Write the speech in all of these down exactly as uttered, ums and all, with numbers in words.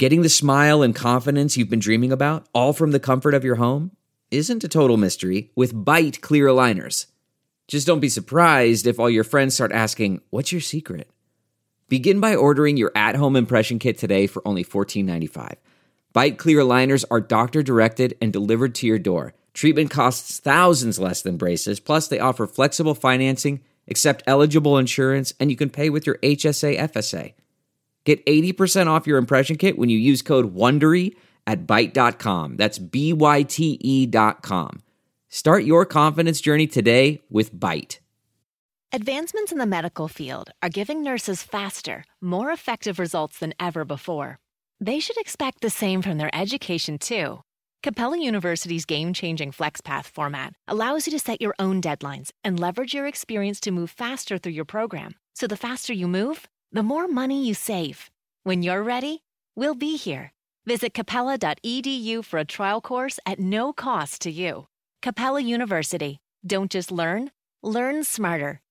Getting the smile and confidence you've been dreaming about, all from the comfort of your home, isn't a total mystery with Byte clear aligners. Just don't be surprised if all your friends start asking, "What's your secret?" Begin by ordering your at-home impression kit today for only fourteen ninety-five. Byte clear aligners are doctor-directed and delivered to your door. Treatment costs thousands less than braces, plus they offer flexible financing, accept eligible insurance, and you can pay with your H S A F S A. Get eighty percent off your impression kit when you use code WONDERY at byte dot com. That's B Y T E dot com. Start your confidence journey today with Byte. Advancements in the medical field are giving nurses faster, more effective results than ever before. They should expect the same from their education, too. Capella University's game-changing FlexPath format allows you to set your own deadlines and leverage your experience to move faster through your program. So the faster you move, the more money you save. When you're ready, we'll be here. Visit capella dot e d u for a trial course at no cost to you. Capella University. Don't just learn, learn smarter.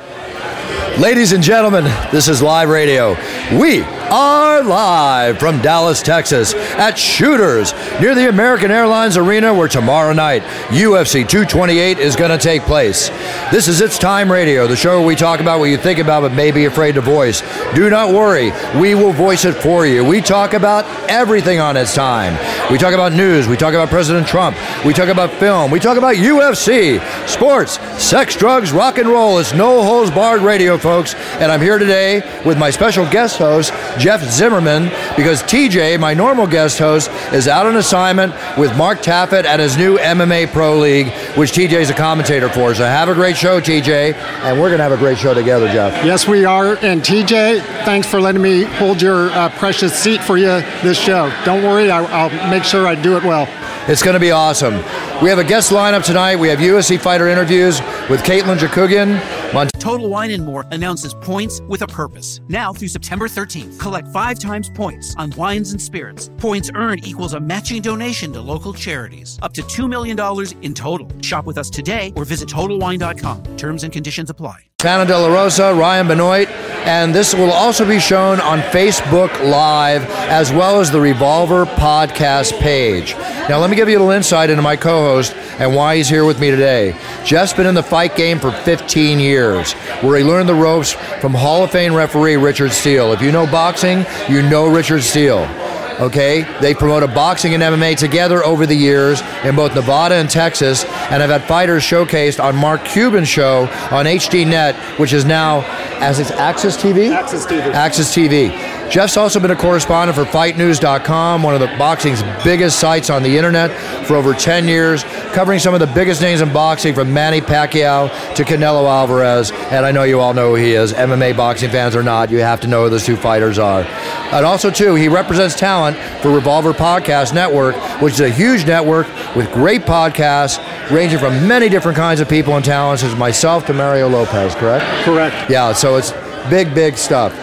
Ladies and gentlemen, this is live radio. We are live from Dallas, Texas at Shooters near the American Airlines Arena, where tomorrow night U F C two twenty-eight is going to take place. This is It's Time Radio, the show where we talk about what you think about but may be afraid to voice. Do not worry, we will voice it for you. We talk about everything on It's Time. We talk about news, we talk about President Trump, we talk about film, we talk about U F C, sports, sex, drugs, rock and roll. It's no holds barred radio, folks, and I'm here today with my special guest host, Jeff Zimmerman, because T J, my normal guest host, is out on assignment with Mark Taffet at his new M M A Pro League, which T J's a commentator for. So have a great show, T J, and we're going to have a great show together, Jeff. Yes, we are, and T J, thanks for letting me hold your uh, precious seat for you this show. Don't worry, I, I'll make sure I do it well. It's going to be awesome. We have a guest lineup tonight. We have U F C fighter interviews with Caitlin Jakugian. Mont- Total Wine and More announces points with a purpose. Now through September thirteenth, collect five times points on wines and spirits. Points earned equals a matching donation to local charities. Up to two million dollars in total. Shop with us today or visit total wine dot com. Terms and conditions apply. Tana De La Rosa, Ryan Benoit, and this will also be shown on Facebook Live as well as the Revolver podcast page. Now, let me give you a little insight into my co-host and why he's here with me today. Jeff's been in the fight game for fifteen years, where he learned the ropes from Hall of Fame referee Richard Steele. If you know boxing, you know Richard Steele. Okay, they promoted boxing and M M A together over the years in both Nevada and Texas, and have had fighters showcased on Mark Cuban's show on H D Net, which is now, as it's Access T V? Access T V. Access T V. Jeff's also been a correspondent for fight news dot com, one of the boxing's biggest sites on the internet, for over ten years, covering some of the biggest names in boxing, from Manny Pacquiao to Canelo Alvarez, and I know you all know who he is. M M A boxing fans or not, you have to know who those two fighters are. And also, too, he represents talent for Revolver Podcast Network, which is a huge network with great podcasts ranging from many different kinds of people and talents, as myself to Mario Lopez, correct? Correct. Yeah, so it's big, big stuff.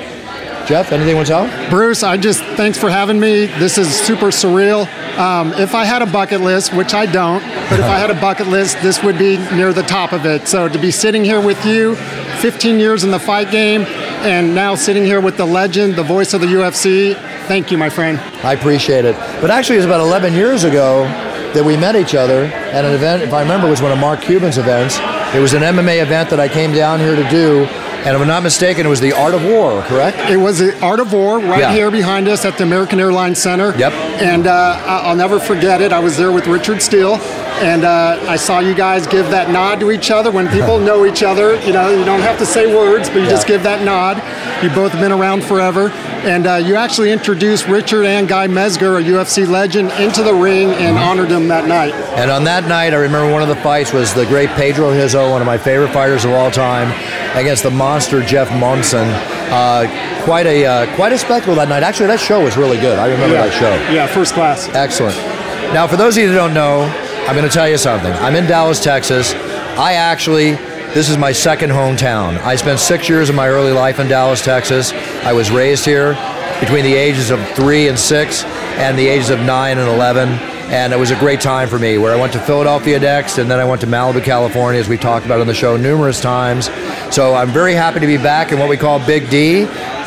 Jeff, anything want to tell? Bruce, I just, thanks for having me. This is super surreal. Um, if I had a bucket list, which I don't, but if I had a bucket list, this would be near the top of it. So to be sitting here with you, fifteen years in the fight game, and now sitting here with the legend, the voice of the U F C, thank you, my friend. I appreciate it. But actually, it was about eleven years ago that we met each other at an event, if I remember, it was one of Mark Cuban's events. It was an M M A event that I came down here to do. And if I'm not mistaken, it was the Art of War, correct? It was the Art of War right yeah. here behind us at the American Airlines Center. Yep. And uh, I'll never forget it. I was there with Richard Steele, and uh, I saw you guys give that nod to each other. When people know each other, you know, you don't have to say words, but you yeah. just give that nod. You both have been around forever. And uh, you actually introduced Richard and Guy Mesger, a U F C legend, into the ring and honored him that night. And on that night, I remember one of the fights was the great Pedro Hizzo, one of my favorite fighters of all time, against the monster Jeff Monson. Uh, quite a uh, quite a spectacle that night. Actually, that show was really good. I remember yeah. that show. Yeah, first class. Excellent. Now, for those of you that don't know, I'm going to tell you something. I'm in Dallas, Texas. I actually... This is my second hometown. I spent six years of my early life in Dallas, Texas. I was raised here between the ages of three and six and the ages of nine and eleven. And it was a great time for me, where I went to Philadelphia next, and then I went to Malibu, California, as we talked about on the show numerous times. So I'm very happy to be back in what we call Big D.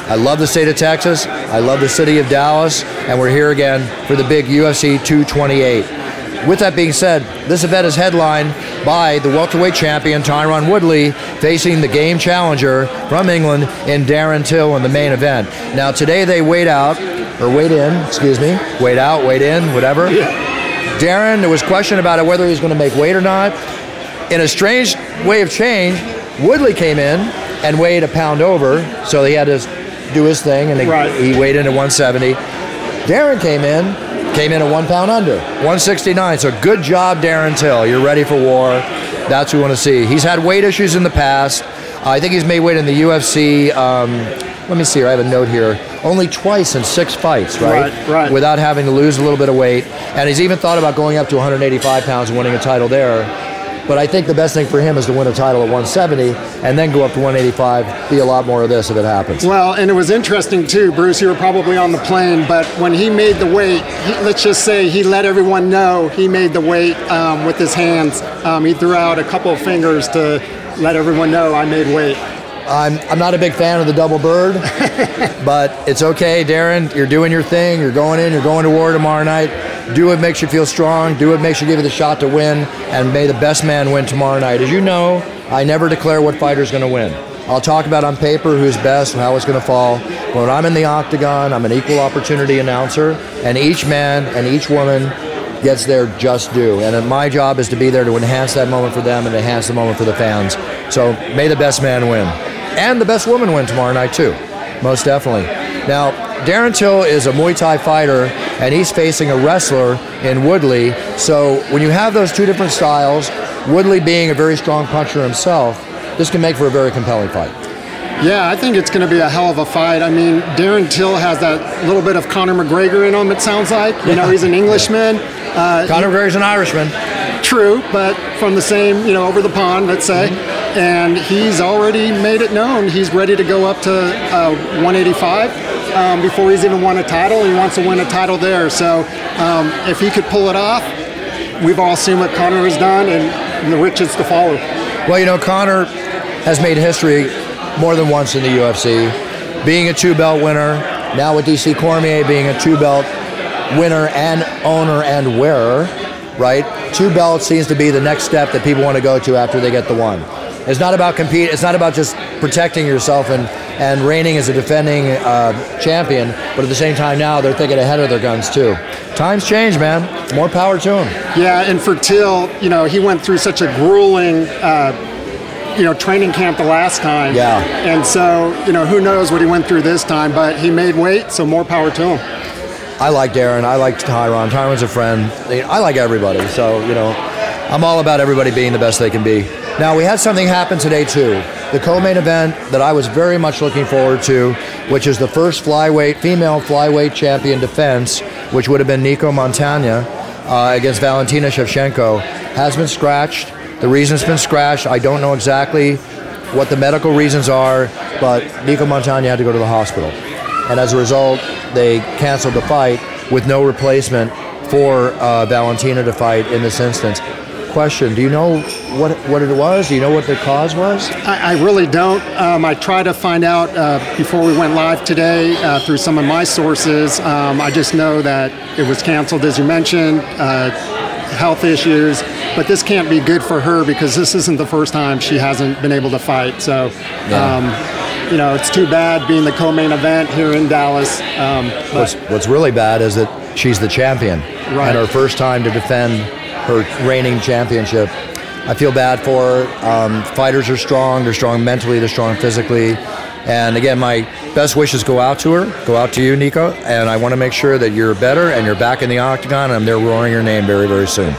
I love the state of Texas. I love the city of Dallas. And we're here again for the big U F C two twenty-eight. With that being said, this event is headlined by the welterweight champion Tyron Woodley facing the game challenger from England in Darren Till in the main event. Now today they weighed out, or weighed in, excuse me, weighed out, weighed in, whatever. Yeah. Darren, there was question about it whether he was going to make weight or not. In a strange way of change, Woodley came in and weighed a pound over, so he had to do his thing, and he, right. he weighed in at one seventy. Darren came in, came in at one pound under, one sixty-nine. So good job, Darren Till. You're ready for war. That's what we want to see. He's had weight issues in the past. Uh, I think he's made weight in the U F C. Um, let me see here. I have a note here. Only twice in six fights, right? Right, right. Without having to lose a little bit of weight. And he's even thought about going up to one eighty-five pounds and winning a title there. But I think the best thing for him is to win a title at one seventy and then go up to one eighty-five, be a lot more of this if it happens. Well, and it was interesting too, Bruce, you were probably on the plane, but when he made the weight, he, let's just say he let everyone know he made the weight um, with his hands. Um, he threw out a couple of fingers to let everyone know I made weight. I'm I'm not a big fan of the double bird, but it's okay, Darren. You're doing your thing. You're going in. You're going to war tomorrow night. Do what makes you feel strong. Do what makes you give you the shot to win, and may the best man win tomorrow night. As you know, I never declare what fighter's going to win. I'll talk about on paper who's best and how it's going to fall. But when I'm in the octagon, I'm an equal opportunity announcer, and each man and each woman gets their just due. And my job is to be there to enhance that moment for them and enhance the moment for the fans. So may the best man win. And the best woman win tomorrow night, too. Most definitely. Now, Darren Till is a Muay Thai fighter, and he's facing a wrestler in Woodley. So when you have those two different styles, Woodley being a very strong puncher himself, this can make for a very compelling fight. Yeah, I think it's going to be a hell of a fight. I mean, Darren Till has that little bit of Conor McGregor in him, it sounds like. You know, he's an Englishman. Uh, Conor McGregor's an Irishman. True, but from the same, you know, over the pond, let's say. Mm-hmm. And he's already made it known he's ready to go up to uh, one eighty-five um, before he's even won a title. He wants to win a title there. So um, if he could pull it off, we've all seen what Conor has done, and the riches to follow. Well, you know, Conor has made history more than once in the U F C, being a two-belt winner, now with D C Cormier being a two-belt winner and owner and wearer, right? Two belts seems to be the next step that people want to go to after they get the one. It's not about compete. It's not about just protecting yourself and, and reigning as a defending uh, champion, but at the same time now they're thinking ahead of their guns too. Times change, man. More power to him. Yeah, and for Till, you know, he went through such a grueling uh, you know, training camp the last time. Yeah. And so, you know, who knows what he went through this time, but he made weight, so more power to him. I like Darren. I like Tyron. Tyron's a friend. I like everybody. So, you know, I'm all about everybody being the best they can be. Now, we had something happen today, too. The co-main event that I was very much looking forward to, which is the first flyweight, female flyweight champion defense, which would have been Nicco Montaño uh, against Valentina Shevchenko, has been scratched. The reason's been scratched. I don't know exactly what the medical reasons are, but Nicco Montaño had to go to the hospital. And as a result, they canceled the fight with no replacement for uh, Valentina to fight in this instance. Question, do you know what what it was? Do you know what the cause was? I, I really don't. Um, I tried to find out uh, before we went live today uh, through some of my sources. Um, I just know that it was canceled, as you mentioned, uh, health issues. But this can't be good for her because this isn't the first time she hasn't been able to fight. So, yeah. um, you know, it's too bad being the co-main event here in Dallas. Um, what's, what's really bad is that she's the champion. Right. And her first time to defend her reigning championship. I feel bad for her. Um, fighters are strong. They're strong mentally. They're strong physically. And again, my best wishes go out to her, go out to you, Nicco. And I want to make sure that you're better and you're back in the octagon and I'm there roaring your name very, very soon.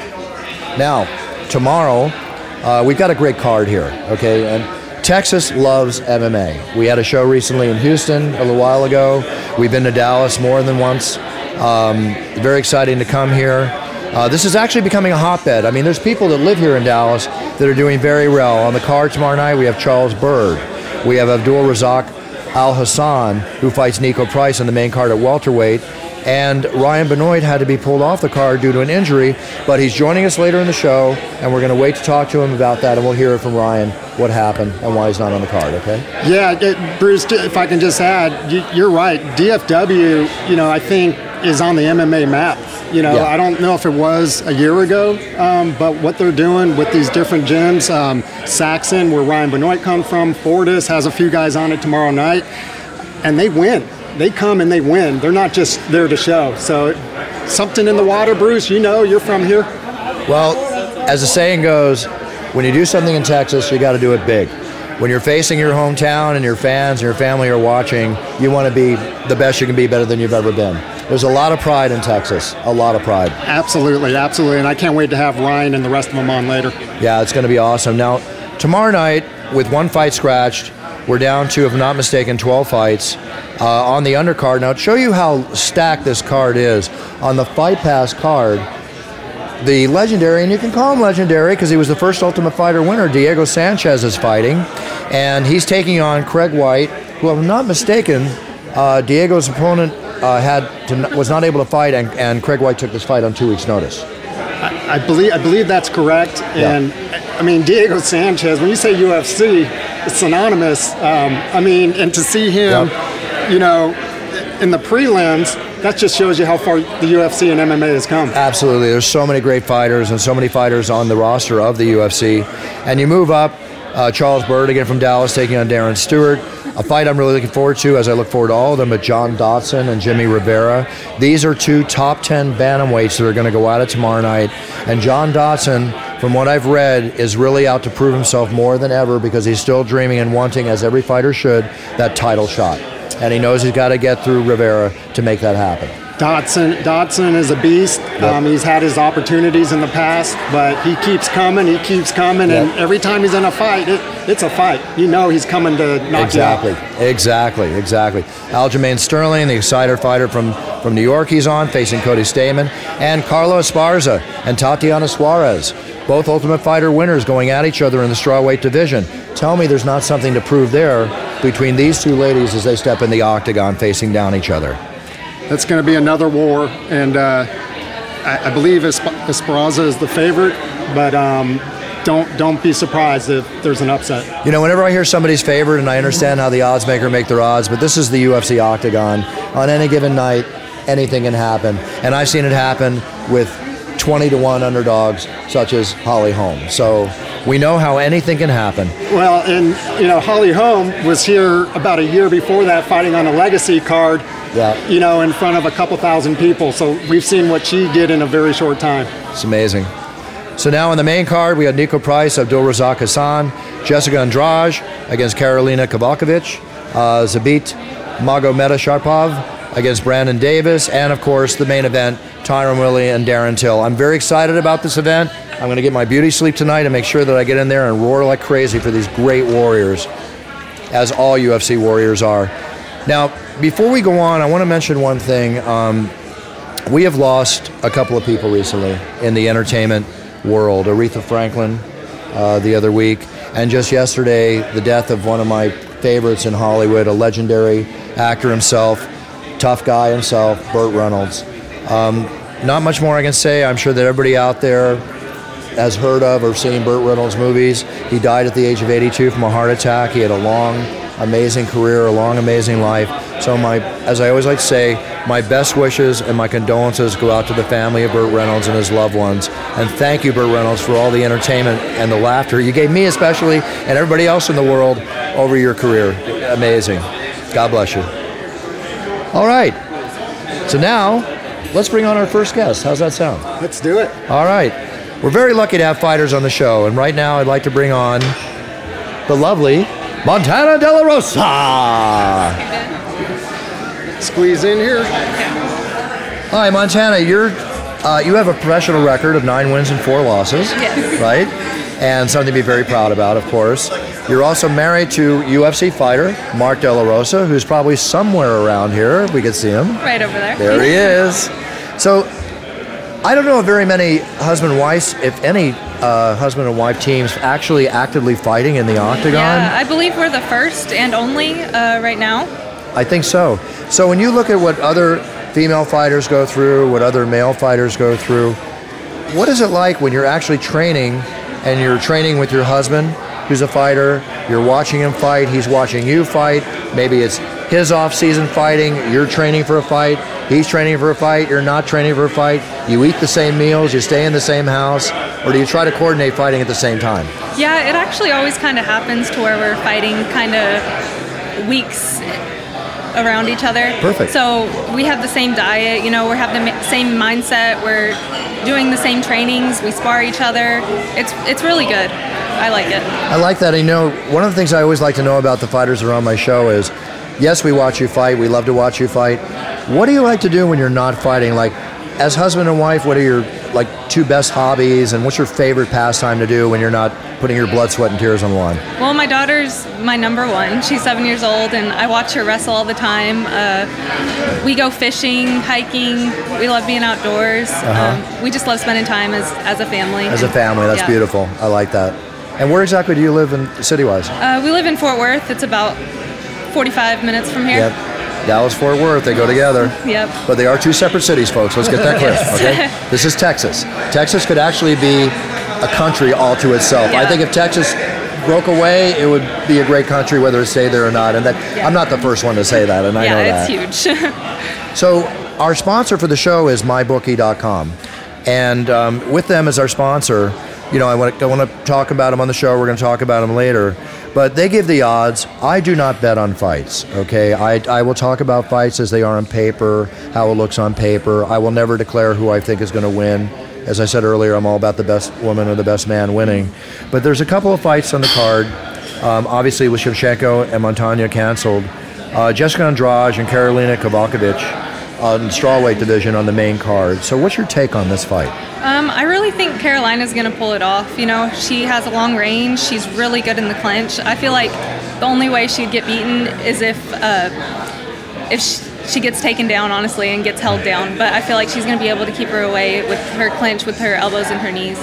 Now, tomorrow, uh, we've got a great card here, okay? And Texas loves M M A. We had a show recently in Houston a little while ago. We've been to Dallas more than once. Um, very exciting to come here. Uh, this is actually becoming a hotbed. I mean, there's people that live here in Dallas that are doing very well. On the card tomorrow night, we have Charles Byrd. We have Abdul Razak Al Hassan, who fights Nico Price in the main card at welterweight. And Ryan Benoit had to be pulled off the card due to an injury, but he's joining us later in the show, and we're going to wait to talk to him about that, and we'll hear it from Ryan, what happened and why he's not on the card, okay? Yeah, it, Bruce, if I can just add, you, you're right. D F W, you know, I think is on the M M A map. You know, yeah. I don't know if it was a year ago, um, but what they're doing with these different gyms, um, Saxon, where Ryan Benoit comes from, Fortis has a few guys on it tomorrow night, and they win. They come and they win. They're not just there to show. So something in the water, Bruce, you know, you're from here. Well, as the saying goes, when you do something in Texas, you got to do it big. When you're facing your hometown and your fans and your family are watching, you want to be the best you can be, better than you've ever been. There's a lot of pride in Texas, a lot of pride. Absolutely, absolutely. And I can't wait to have Ryan and the rest of them on later. Yeah, it's going to be awesome. Now, tomorrow night, with one fight scratched, we're down to, if I'm not mistaken, twelve fights uh, on the undercard. Now, to show you how stacked this card is, on the Fight Pass card, the legendary, and you can call him legendary because he was the first Ultimate Fighter winner, Diego Sanchez is fighting, and he's taking on Craig White, who, if I'm not mistaken, uh, Diego's opponent uh, had to, was not able to fight, and, and Craig White took this fight on two weeks' notice. I, I believe I believe that's correct, and yeah. I mean Diego Sanchez. When you say U F C, it's synonymous. Um, I mean, and to see him, yep. you know, in the prelims, that just shows you how far the U F C and M M A has come. Absolutely. There's so many great fighters and so many fighters on the roster of the U F C. And you move up, uh, Charles Byrd again from Dallas taking on Darren Stewart. A fight I'm really looking forward to, as I look forward to all of them, with John Dodson and Jimmy Rivera. These are two top ten bantamweights that are going to go at it tomorrow night. And John Dodson, from what I've read, is really out to prove himself more than ever because he's still dreaming and wanting, as every fighter should, that title shot. And he knows he's got to get through Rivera to make that happen. Dodson, Dodson is a beast. Yep. Um, he's had his opportunities in the past, but he keeps coming, he keeps coming, yep. and every time he's in a fight, it, it's a fight. You know he's coming to knock exactly. you out. Exactly, exactly, exactly. Aljamain Sterling, the Exciter fighter from, from New York, he's on, facing Cody Stamann, and Carlo Esparza and Tatiana Suarez, both Ultimate Fighter winners going at each other in the strawweight division. Tell me there's not something to prove there between these two ladies as they step in the octagon facing down each other. That's going to be another war, and uh, I, I believe Esp- Esparza is the favorite, but um, don't don't be surprised if there's an upset. You know, whenever I hear somebody's favorite, and I understand how the odds maker make their odds, but this is the U F C octagon. On any given night, anything can happen, and I've seen it happen with twenty to one underdogs such as Holly Holm. So we know how anything can happen. Well, and you know, Holly Holm was here about a year before that fighting on a legacy card, yeah. you know, in front of a couple thousand people. So we've seen what she did in a very short time. It's amazing. So now on the main card, we have Nico Price, Abdulrazak Hassan, Jessica Andrade against Karolina Kowalkiewicz, uh, Zabit Magomedov-Sharipov against Brandon Davis, and of course the main event, Tyron Willie and Darren Till. I'm very excited about this event. I'm going to get my beauty sleep tonight and make sure that I get in there and roar like crazy for these great warriors, as all U F C warriors are. Now, before we go on, I want to mention one thing. Um, we have lost a couple of people recently in the entertainment world. Aretha Franklin uh, the other week, and just yesterday, the death of one of my favorites in Hollywood, a legendary actor himself, tough guy himself, Burt Reynolds. Um, not much more I can say. I'm sure that everybody out there has heard of or seen Burt Reynolds movies. He died at the age of eighty-two from a heart attack. He had a long, amazing career, a long, amazing life. So my, as I always like to say, my best wishes and my condolences go out to the family of Burt Reynolds and his loved ones. And thank you, Burt Reynolds, for all the entertainment and the laughter you gave me especially and everybody else in the world over your career. Amazing. God bless you. All right. So now, let's bring on our first guest. How's that sound? Let's do it. All right. We're very lucky to have fighters on the show, and right now I'd like to bring on the lovely Montana De La Rosa. Squeeze in here. Hi, Montana. You're uh, you have a professional record of nine wins and four losses, yes. right? And something to be very proud about, of course. You're also married to U F C fighter Mark De La Rosa, who's probably somewhere around here. We could see him. Right over there. There he is. So, I don't know of very many husband and wives, if any, uh, husband and wife teams actually actively fighting in the octagon. Yeah, I believe we're the first and only uh, right now. I think so. So when you look at what other female fighters go through, what other male fighters go through, what is it like when you're actually training and you're training with your husband who's a fighter, you're watching him fight, he's watching you fight, maybe it's his off-season fighting, you're training for a fight, he's training for a fight, you're not training for a fight, you eat the same meals, you stay in the same house, or do you try to coordinate fighting at the same time? Yeah, it actually always kind of happens to where we're fighting kind of weeks around each other. Perfect. So we have the same diet, you know, we have the ma- same mindset, we're doing the same trainings, we spar each other. It's it's really good. I like it. I like that. You know, one of the things I always like to know about the fighters that are on my show is, yes, we watch you fight, we love to watch you fight. What do you like to do when you're not fighting? Like, as husband and wife, what are your like two best hobbies, and what's your favorite pastime to do when you're not putting your blood, sweat, and tears on the line? Well, my daughter's my number one. She's seven years old, and I watch her wrestle all the time. Uh, we go fishing, hiking. We love being outdoors. Uh-huh. Um, we just love spending time as, as a family. As a family, that's Yeah. beautiful. I like that. And where exactly do you live in city-wise? Uh, we live in Fort Worth. It's about forty-five minutes from here. Yep. Dallas, Fort Worth, they go together. Yep. But they are two separate cities, folks. Let's get that clear, okay? This is Texas. Texas could actually be a country all to itself. Yeah. I think if Texas broke away, it would be a great country, whether it stayed there or not. And that Yeah. I'm not the first one to say that, and I know that. Yeah, it's huge. So our sponsor for the show is my bookie dot com. And um, with them as our sponsor, you know, I want to, I want to talk about them on the show. We're going to talk about them later. But they give the odds. I do not bet on fights, okay? I, I will talk about fights as they are on paper, how it looks on paper. I will never declare who I think is going to win. As I said earlier, I'm all about the best woman or the best man winning. But there's a couple of fights on the card. Um, obviously, with Shevchenko and Montana canceled. Uh, Jessica Andrade and Karolina Kowalkiewicz on the strawweight division on the main card. So what's your take on this fight? Um, I really think Carolina's going to pull it off. You know, she has a long range. She's really good in the clinch. I feel like the only way she'd get beaten is if uh, if she, she gets taken down, honestly, and gets held down. But I feel like she's going to be able to keep her away with her clinch, with her elbows and her knees.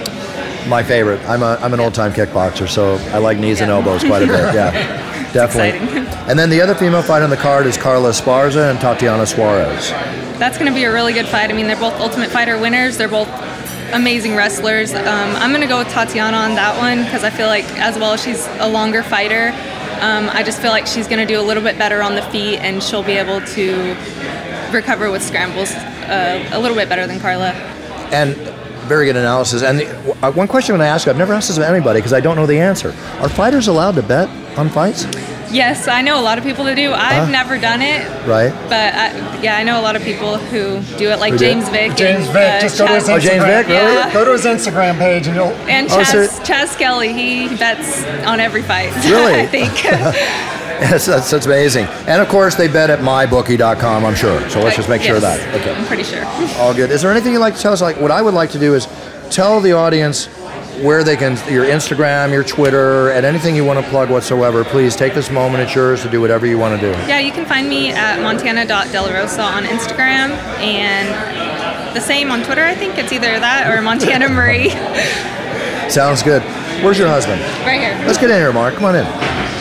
My favorite. I'm a I'm an old-time kickboxer, so I like knees and elbows quite a bit. Yeah, definitely. Exciting. And then the other female fight on the card is Carla Esparza and Tatiana Suarez. That's going to be a really good fight. I mean, they're both Ultimate Fighter winners. They're both amazing wrestlers. Um, I'm going to go with Tatiana on that one because I feel like, as well as she's a longer fighter, um, I just feel like she's going to do a little bit better on the feet, and she'll be able to recover with scrambles uh, a little bit better than Carla. And very good analysis. And the, uh, one question I'm going to ask you, I've never asked this of anybody because I don't know the answer. Are fighters allowed to bet on fights? Yes, I know a lot of people that do. I've Huh? never done it, Right. but I, yeah, I know a lot of people who do it, like Who do? James Vick. James and, Vick, uh, just go to his Chaz- Oh, James Instagram. Vick, really? Yeah. Go to his Instagram page and you'll. And Oh, Chaz, so- Chaz Kelly, he bets on every fight. Really? I think. Yes, that's, that's amazing. And of course, they bet at my bookie dot com, I'm sure. So let's just make sure of Yes, that. Okay. I'm pretty sure. All good. Is there anything you'd like to tell us? Like, what I would like to do is tell the audience where they can, your Instagram, your Twitter, and anything you want to plug whatsoever. Please take this moment. It's yours to do whatever you want to do. Yeah, you can find me at montana dot de la rosa on Instagram, and the same on Twitter. I think it's either that or Montana Marie. Sounds good. Where's your husband? Right here. Let's get in here, Mark. Come on in.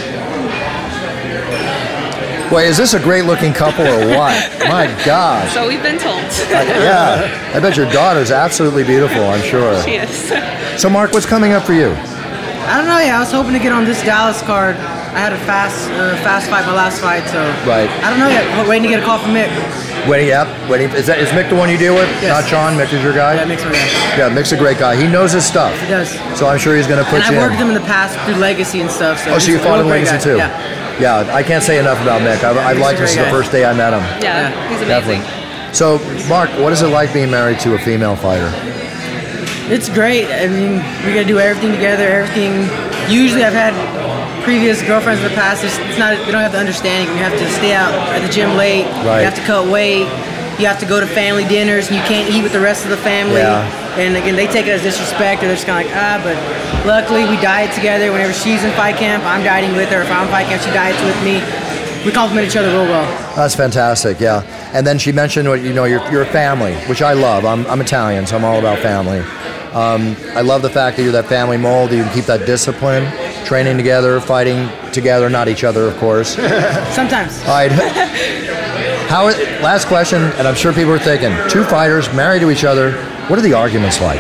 Boy, is this a great-looking couple or what? My gosh. So we've been told. Yeah. I bet your daughter's absolutely beautiful, I'm sure. She is. So, Mark, what's coming up for you? I don't know. Yeah, I was hoping to get on this Dallas card. I had a fast, uh, fast fight, my last fight. So Right. I don't know yet. We're waiting to get a call from Mick. Waiting, yep. Waiting. Is that is Mick the one you deal with? Yes. Not Sean. Mick is your guy. Yeah, Mick's my guy. Yeah, Mick's a great guy. He knows his stuff. He does. So I'm sure he's going to put And you I've worked in. with him in the past through Legacy and stuff. So Oh, so he's you fought a in great Legacy guy. too? Yeah. Yeah, I can't say enough about Mick. I've, I've He's liked a him since great the guy. first day I met him. Yeah, Yeah. he's amazing. Definitely. So, Mark, what is it like being married to a female fighter? It's great. I mean, we gotta do everything together. Everything. Usually, I've had previous girlfriends in the past. It's, it's not. We don't have the understanding. You have to stay out at the gym late. Right. You have to cut weight. You have to go to family dinners, and you can't eat with the rest of the family. Yeah. And again, they take it as disrespect, or they're just kind of like, ah. But luckily, we diet together. Whenever she's in fight camp, I'm dieting with her. If I'm in fight camp, she diets with me. We complement each other real well. That's fantastic, yeah. And then she mentioned, what you know, you're, you're a family, which I love. I'm, I'm Italian, so I'm all about family. Um, I love the fact that you're that family mold. You can keep that discipline, training together, fighting together, not each other, of course. Sometimes. All right. How? Last question, and I'm sure people are thinking, two fighters married to each other. What are the arguments like?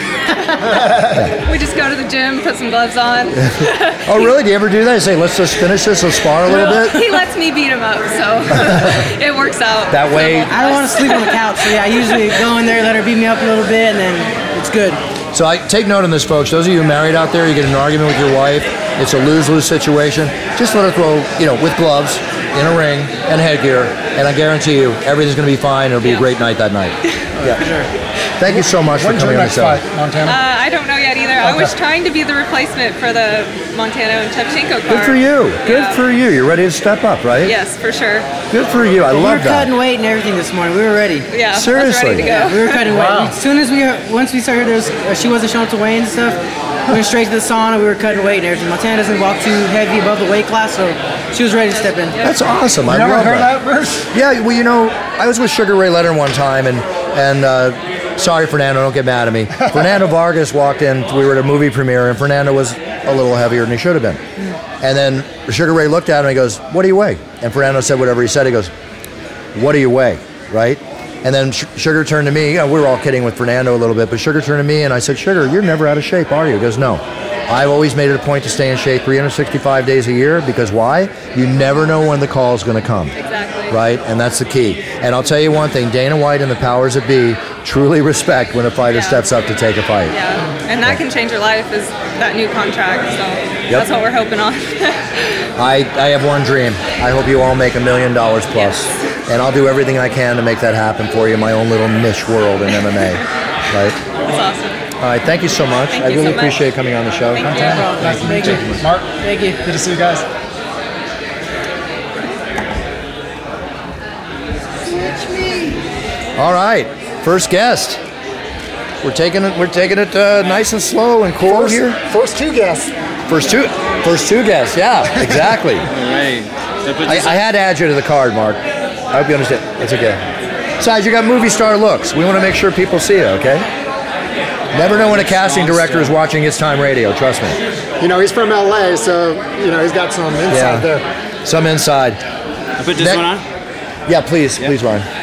We just go to the gym, put some gloves on. Oh, really? Do you ever do that? You say, let's just finish this, let's spar a little bit? He lets me beat him up, so it works out. That way. I don't want to sleep on the couch, so yeah, I usually go in there, let her beat me up a little bit, and then it's good. So I take note on this, folks. Those of you married out there, you get in an argument with your wife, it's a lose-lose situation. Just let her throw, you know, with gloves, in a ring, and headgear, and I guarantee you, everything's going to be fine. It'll be Yeah. a great night that night. Yeah. For sure. Thank you so much for When's coming your on the next show. fight, Montana? Uh, I don't know yet either. I was trying to be the replacement for the Montana and Shevchenko card. Good for you. Good Yeah. for you. You're ready to step up, right? Yes, for sure. Good for you. I we love were that. cutting weight and everything this morning. We were ready. Yeah, I was Seriously? ready to go. Yeah, we were cutting weight. As soon as we, once we started, there was, uh, she wasn't showing up to weigh and stuff. We went straight to the sauna. We were cutting weight and everything. Montana doesn't walk too heavy above the weight class, so she was ready to step in. That's awesome. I Never love heard that. that, Bruce? Yeah, well, you know, I was with Sugar Ray Leonard one time, and and uh, sorry, Fernando, don't get mad at me. Fernando Vargas walked in. We were at a movie premiere, and Fernando was a little heavier than he should have been. And then Sugar Ray looked at him and he goes, "What do you weigh?" And Fernando said whatever he said. He goes, "What do you weigh?" Right? And then Sh- Sugar turned to me. You know, we were all kidding with Fernando a little bit, but Sugar turned to me and I said, "Sugar, you're never out of shape, are you?" He goes, "No. I've always made it a point to stay in shape three hundred sixty-five days a year because why? You never know when the call is going to come." Exactly. Right? And that's the key. And I'll tell you one thing, Dana White and the powers that be truly respect when a fighter Yeah. steps up to take a fight. Yeah, and that can change your life is that new contract, so that's what we're hoping on. I, I have one dream. I hope you all make a million dollars plus. Yes. And I'll do everything I can to make that happen for you in my own little niche world in M M A. Right? That's awesome. All right, thank you so much. Thank I you really so much. appreciate coming on the show. Thank you. Nice to meet Thank you. you. Mark, Thank you. good to see you guys. All right, first guest. We're taking it. We're taking it uh, nice and slow and cool First, here. first two guests. First two, first two guests. Yeah, exactly. Right. I, I had to add you to the card, Mark. I hope you understand. It's okay. Besides, you got movie star looks. We want to make sure people see you. Okay. Never know when a casting director is watching It's Time Radio. Trust me. You know, he's from L A, so, you know, he's got some insight Yeah. there. Some inside. I put this Ne- one on? Yeah, please, please, Ryan.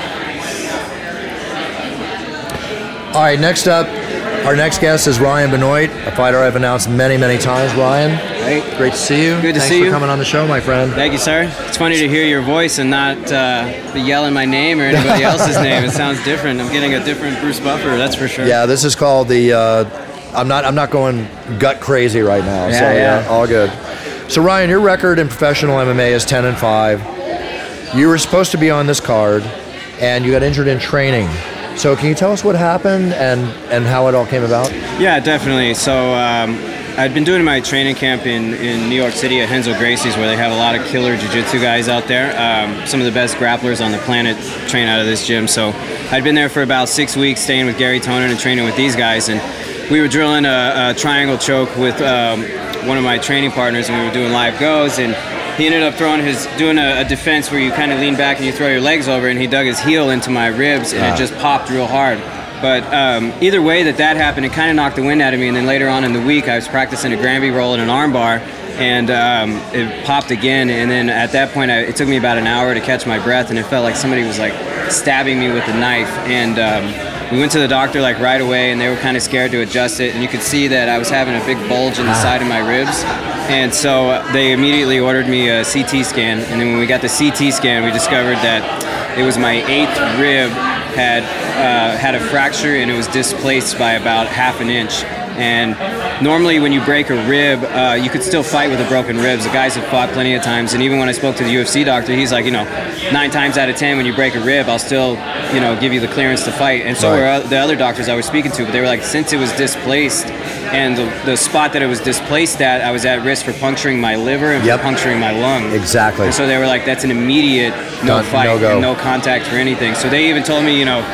All right, next up, our next guest is Ryan Benoit, a fighter I've announced many, many times. Ryan, Hey. great to see you. Good to Thanks see for you. coming on the show, my friend. Thank you, sir. It's funny to hear your voice and not uh, be yelling my name or anybody else's name. It sounds different. I'm getting a different Bruce Buffer, that's for sure. Yeah, this is called the. Uh, I'm not. I'm not going gut crazy right now. Yeah, so yeah. all good. So Ryan, your record in professional M M A is ten and five. You were supposed to be on this card, and you got injured in training. So can you tell us what happened and and how it all came about? Yeah, definitely. So um, I'd been doing my training camp in, in New York City at Renzo Gracie's, where they have a lot of killer jiu-jitsu guys out there. Um, some of the best grapplers on the planet train out of this gym. So I'd been there for about six weeks, staying with Gary Tonin and training with these guys. And we were drilling a, a triangle choke with um, one of my training partners, and we were doing live goes. And he ended up throwing his doing a, a defense where you kind of lean back and you throw your legs over, and he dug his heel into my ribs, and Ah. it just popped real hard. But um, either way that that happened, it kind of knocked the wind out of me. And then later on in the week, I was practicing a Granby roll and an arm bar, and um, it popped again. And then at that point, I, it took me about an hour to catch my breath, and it felt like somebody was like stabbing me with a knife. And um, we went to the doctor like right away, and they were kind of scared to adjust it. And you could see that I was having a big bulge in the side of my ribs. And so they immediately ordered me a C T scan. And then when we got the C T scan, we discovered that it was my eighth rib had uh, had a fracture, and it was displaced by about half an inch. And normally when you break a rib, uh, you could still fight with the broken ribs. The guys have fought plenty of times, and even when I spoke to the U F C doctor, he's like, you know, nine times out of ten when you break a rib, I'll still, you know, give you the clearance to fight. And so Right. were the other doctors I was speaking to, but they were like, since it was displaced, and the, the spot that it was displaced at, I was at risk for puncturing my liver and Yep. for puncturing my lung. Exactly. And so they were like, that's an immediate no Done, fight, no go. and no contact for anything. So they even told me, you know,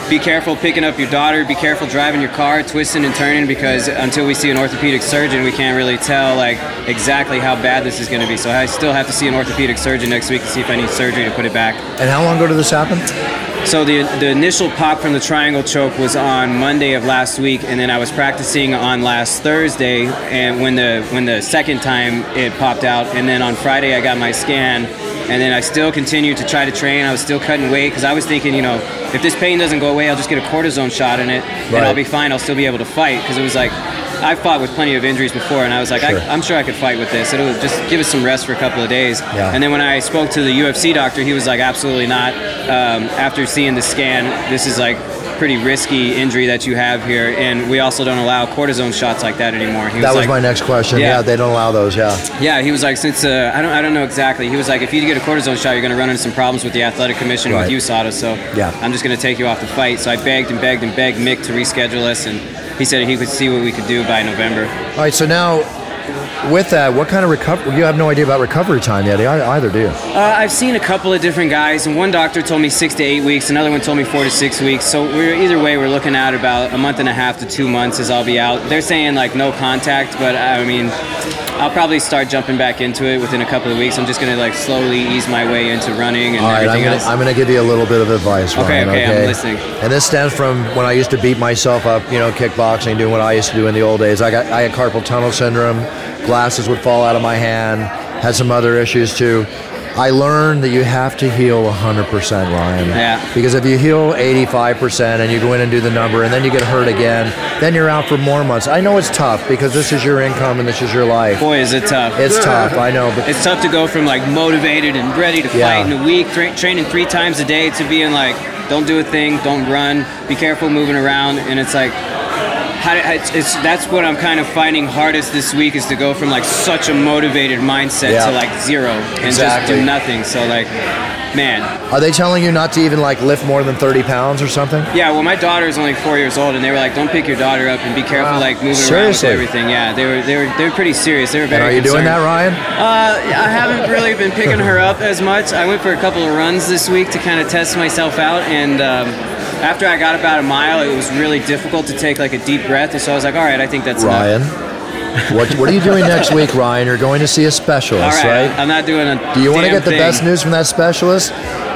be careful picking up your daughter. Be careful driving your car, twisting and turning, because until we see an orthopedic surgeon, we can't really tell like exactly how bad this is going to be. So I still have to see an orthopedic surgeon next week to see if I need surgery to put it back. And how long ago did this happen? So the the initial pop from the triangle choke was on Monday of last week, and then I was practicing on last Thursday, and when the when the second time it popped out, and then on Friday I got my scan, and then I still continued to try to train. I was still cutting weight because I was thinking, you know, if this pain doesn't go away, I'll just get a cortisone shot in it, and Right. I'll be fine. I'll still be able to fight, because it was like, I fought with plenty of injuries before, and I was like, Sure. I, I'm sure I could fight with this. It'll just give us some rest for a couple of days. Yeah. And then when I spoke to the U F C doctor, he was like, absolutely not. Um, after seeing the scan, this is like pretty risky injury that you have here, and we also don't allow cortisone shots like that anymore. He That was like, my next question. Yeah. Yeah. they don't allow those. Yeah. Yeah, he was like, since uh, I don't, I don't know exactly. He was like, if you get a cortisone shot, you're going to run into some problems with the athletic commission Right. with U S A D A. So Yeah. I'm just going to take you off the fight. So I begged and begged and begged Mick to reschedule us, and he said he could see what we could do by November. All right. So now, with that, what kind of recovery? You have no idea about recovery time yet, either, do you? Uh, I've seen a couple of different guys, and one doctor told me six to eight weeks. Another one told me four to six weeks. So we're either way, we're looking at about a month and a half to two months as I'll be out. They're saying like no contact, but I mean, I'll probably start jumping back into it within a couple of weeks. I'm just gonna like slowly ease my way into running and All right, I'm everything gonna, else. I'm gonna give you a little bit of advice, Okay, Ryan. okay, I'm listening. And this stems from when I used to beat myself up, you know, kickboxing, doing what I used to do in the old days. I got, I had carpal tunnel syndrome. Glasses would fall out of my hand. Had some other issues too. I learned that you have to heal one hundred percent, Ryan. Yeah. Because if you heal eighty-five percent and you go in and do the number and then you get hurt again, then you're out for more months. I know it's tough because this is your income and this is your life. Boy, is it tough. It's tough, I know. But It's tough to go from like motivated and ready to Yeah. fight in a week, tra- training three times a day, to being like, don't do a thing, don't run, be careful moving around, and it's like, how, it's, it's that's what I'm kind of finding hardest this week, is to go from like such a motivated mindset Yeah. to like zero and Exactly. just do nothing. So like, man. are they telling you not to even like lift more than thirty pounds or something? Yeah, well, my daughter is only four years old, and they were like, "Don't pick your daughter up, and be careful, Wow. like moving Seriously? around with everything." Yeah, they were, they were, they were pretty serious. They were And very. are you doing concerned. that, Ryan? Uh, I haven't really been picking her up as much. I went for a couple of runs this week to kind of test myself out, and um, after I got about a mile, it was really difficult to take like a deep breath, and so I was like, "All right, I think that's Ryan, enough." what what are you doing next week, Ryan? You're going to see a specialist, All right, right? I'm not doing a. Do you want to damn get the thing. best news from that specialist?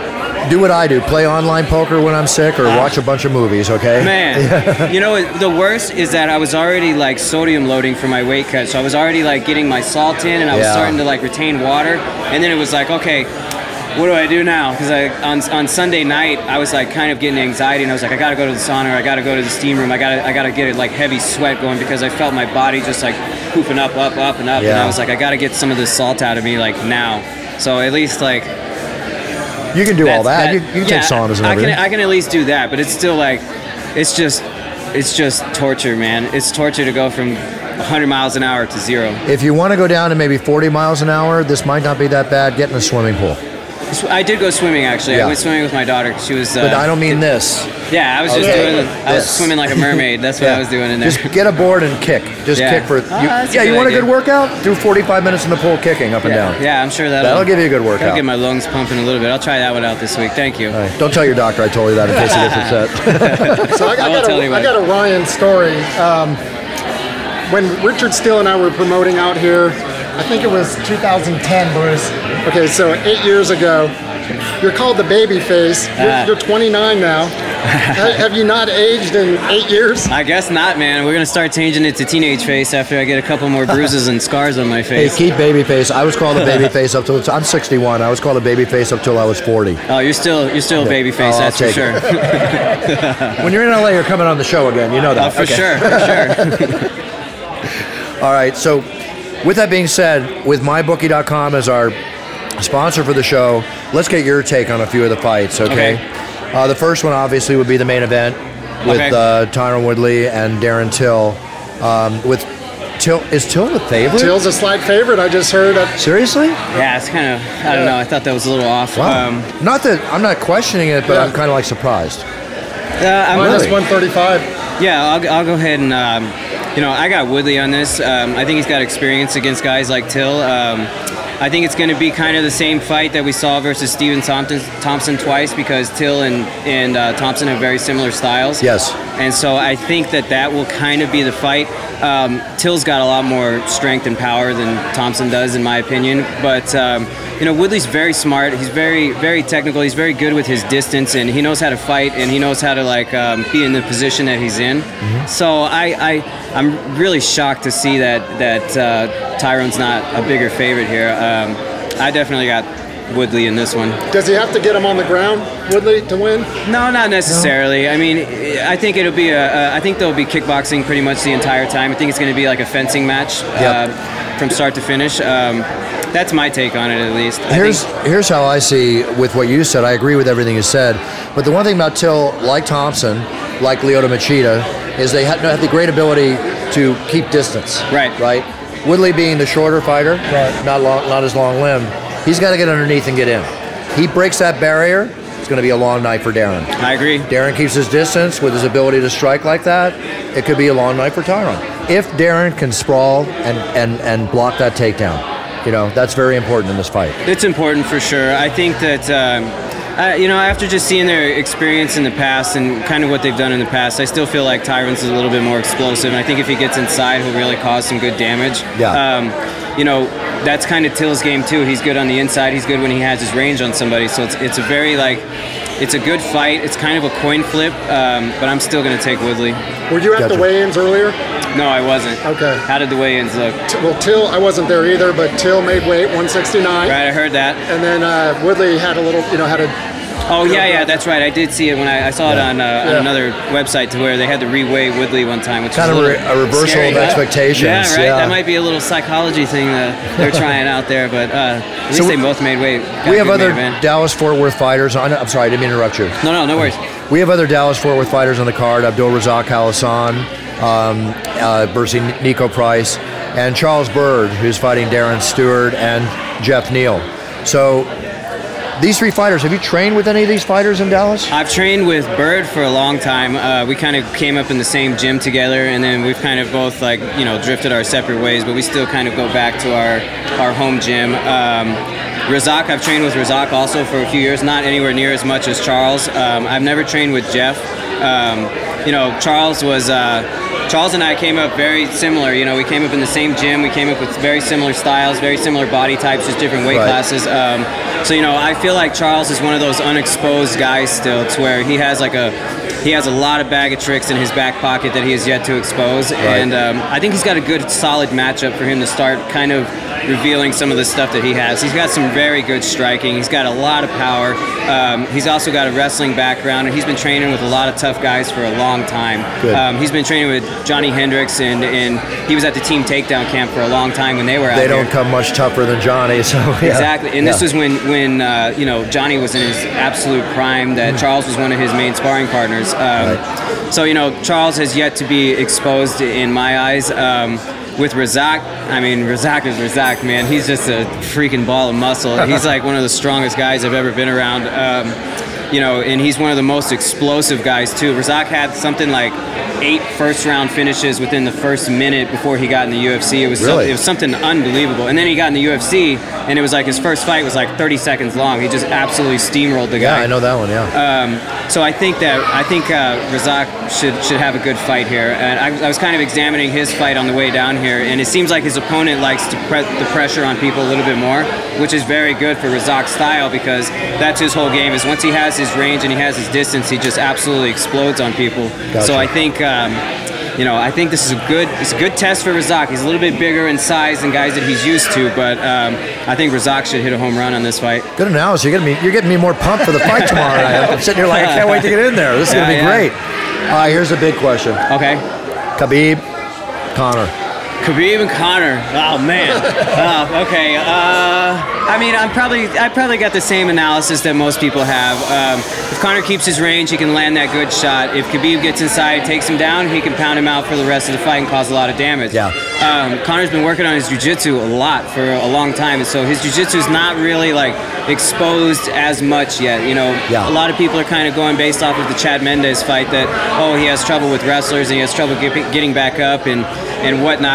Do what I do. Play online poker when I'm sick or watch a bunch of movies, okay? Man, you know, the worst is that I was already like sodium loading for my weight cut. So I was already like getting my salt in, and I was Yeah. starting to like retain water. And then it was like, okay, what do I do now? Because I on on Sunday night I was like kind of getting anxiety, and I was like, I gotta go to the sauna, or I gotta go to the steam room. I gotta I gotta get a like heavy sweat going, because I felt my body just like pooping up, up, up, and up. And Yeah. I was like, I gotta get some of this salt out of me like now. So at least like. You can do all That's- that. You, you can yeah, take saunas and I everything. can, I can at least do that, but it's still like, it's just, it's just torture, man. It's torture to go from one hundred miles an hour to zero. If you want to go down to maybe forty miles an hour, this might not be that bad. Get in a swimming pool. Sw- I did go swimming, actually. Yeah. I went swimming with my daughter. She was. Uh, But I don't mean this. Yeah, I was just Okay. doing. I was This. swimming like a mermaid. That's what I was doing in there. Just get a board and kick. Just Yeah. kick for. You, Oh, that's a yeah, you good want idea. a good workout? Do forty-five minutes in the pool kicking up and yeah, down. yeah, I'm sure that'll. That'll give you a good That'll workout. get my lungs pumping a little bit. I'll try that one out this week. Thank you. All right. Don't tell your doctor I told you that in case he gets upset. So I, I, I won't got, tell a, I anybody. got a Ryan story. Um, when Richard Steele and I were promoting out here, I think it was two thousand ten, Bruce. Okay, so eight years ago, you're called the baby face. You're, Ah. you're twenty-nine now. Ha- Have you not aged in eight years? I guess not, man. We're gonna start changing it to teenage face after I get a couple more bruises and scars on my Hey, face. keep baby face. I was called a baby face up till I'm sixty-one. I was called a baby face up till I was forty. Oh, you're still you're still a baby face, Oh, I'll that's for take sure. it. When you're in L A, you're coming on the show again. You know that. Oh, for Okay. sure, for sure. All right. So, with that being said, with my bookie dot com as our sponsor for the show, let's get your take on a few of the fights. Okay. Okay. Uh, the first one obviously would be the main event with Okay. uh, Tyron Woodley and Darren Till. Um, with Till, is Till the favorite? Till's a slight favorite. I just heard. At, Seriously? Yeah, it's kind of I don't know. I thought that was a little off. Wow. Um, Not that I'm not questioning it, but Yeah. I'm kind of like surprised. uh, I'm minus Really? one thirty-five. Yeah, I'll, I'll go ahead and, um, you know, I got Woodley on this. Um, I think he's got experience against guys like Till. Um, I think it's going to be kind of the same fight that we saw versus Stephen Thompson, Thompson twice, because Till and, and uh, Thompson have very similar styles. Yes. And so I think that that will kind of be the fight. Um, Till's got a lot more strength and power than Thompson does, in my opinion. But, um, you know, Woodley's very smart. He's very, very technical. He's very good with his distance, and he knows how to fight, and he knows how to, like, um, be in the position that he's in. Mm-hmm. So I, I, I'm really shocked to see that, that uh, Tyron's not a bigger favorite here. Um, I definitely got Woodley in this one. Does he have to get him on the ground, Woodley, to win? No, not necessarily. No. I mean, I think it'll be a, a. I think there'll be kickboxing pretty much the entire time. I think it's going to be like a fencing match yep. uh, from start to finish. Um, that's my take on it, at least. I here's think, here's how I see with what you said. I agree with everything you said. But the one thing about Till, like Thompson, like Lyoto Machida, is they have, have the great ability to keep distance. Right. Right. Woodley being the shorter fighter, right. not long, not as long limbed. He's got to get underneath and get in. He breaks that barrier, it's going to be a long night for Darren. I agree. Darren keeps his distance with his ability to strike like that. It could be a long night for Tyron. If Darren can sprawl and, and, and block that takedown, you know, that's very important in this fight. It's important for sure. I think that, um, uh, you know, after just seeing their experience in the past and kind of what they've done in the past, I still feel like Tyron's is a little bit more explosive. And I think if he gets inside, he'll really cause some good damage. Yeah. Um, you know, that's kind of Till's game too. He's good on the inside. He's good when he has his range on somebody. So it's it's a very like, it's a good fight. It's kind of a coin flip, um, but I'm still going to take Woodley. Were you at Gotcha. the weigh-ins earlier? No, I wasn't. Okay. How did the weigh-ins look? T- well, Till, I wasn't there either, but Till made weight, one sixty-nine. Right, I heard that. And then uh, Woodley had a little, you know, had a... Oh, yeah, yeah, that's right. I did see it when I, I saw it Yeah. on, uh, on Yeah. another website to where they had to re-weigh Woodley one time, which Kind was of a, a, little re- a reversal scary, of huh? expectations. Yeah, right. Yeah. That might be a little psychology thing that they're trying out there, but uh, at least So they both made weight. Got We a have good other main event. Dallas-Fort Worth fighters. On, I'm sorry, I didn't mean to interrupt you. No, no, no worries. We have other Dallas-Fort Worth fighters on the card. Abdul Razak Al Hassan um, uh, versus Nico Price, and Charles Bird, who's fighting Darren Stewart and Jeff Neal. So these three fighters, have you trained with any of these fighters in Dallas? I've trained with Bird for a long time. Uh, we kind of came up in the same gym together, and then we've kind of both like you know drifted our separate ways, but we still kind of go back to our our home gym. Um, Razak, I've trained with Razak also for a few years, not anywhere near as much as Charles. Um, I've never trained with Jeff. Um, you know, Charles was uh, Charles and I came up very similar. You know, we came up in the same gym. We came up with very similar styles, very similar body types, just different weight Right. classes. Um, so you know, I feel like Charles is one of those unexposed guys still, to where he has like a he has a lot of bag of tricks in his back pocket that he has yet to expose, and um, I think he's got a good, solid matchup for him to start kind of revealing some of the stuff that he has. He's got some very good striking. He's got a lot of power. Um, he's also got a wrestling background, and he's been training with a lot of tough guys for a long time. Good. Um, he's been training with Johnny Hendricks, and, and he was at the Team Takedown camp for a long time when they were out They here. don't come much tougher than Johnny, so yeah. Exactly, and this Yeah. was when when uh, you know Johnny was in his absolute prime. That Charles was one of his main sparring partners. Um, So you know Charles has yet to be exposed in my eyes. Um, with Razak, I mean Razak is Razak, man. He's just a freaking ball of muscle. He's like one of the strongest guys I've ever been around. Um, you know, and he's one of the most explosive guys too. Razak had something like eight first-round finishes within the first minute before he got in the U F C. It was Really? some, it was something unbelievable. And then he got in the U F C, and it was like his first fight was like thirty seconds long. He just absolutely steamrolled the Yeah, guy. I know that one, yeah. Um, so I think that I think uh, Razak should should have a good fight here. And I, I was kind of examining his fight on the way down here, and it seems like his opponent likes to put the pressure on people a little bit more, which is very good for Razak's style, because that's his whole game. Is once he has his range and he has his distance, he just absolutely explodes on people. Gotcha. So I think. Um, You know, I think this is a good it's a good test for Razak. He's a little bit bigger in size than guys that he's used to, but um, I think Razak should hit a home run on this fight. Good analysis. You're getting me. You're getting me more pumped for the fight tomorrow night. I'm sitting here like I can't wait to get in there. This is Yeah, gonna be yeah. great. All right, here's a big question. Okay. Khabib, Conor. Khabib and Conor. Oh man. Oh, okay. Uh, I mean, I'm probably I probably got the same analysis that most people have. Um, if Conor keeps his range, he can land that good shot. If Khabib gets inside, takes him down, he can pound him out for the rest of the fight and cause a lot of damage. Yeah. Um, Conor's been working on his jiu-jitsu a lot for a long time, and so his jiu-jitsu is not really like exposed as much yet. You know, Yeah. a lot of people are kind of going based off of the Chad Mendes fight that, oh, he has trouble with wrestlers and he has trouble get, getting back up and, and whatnot.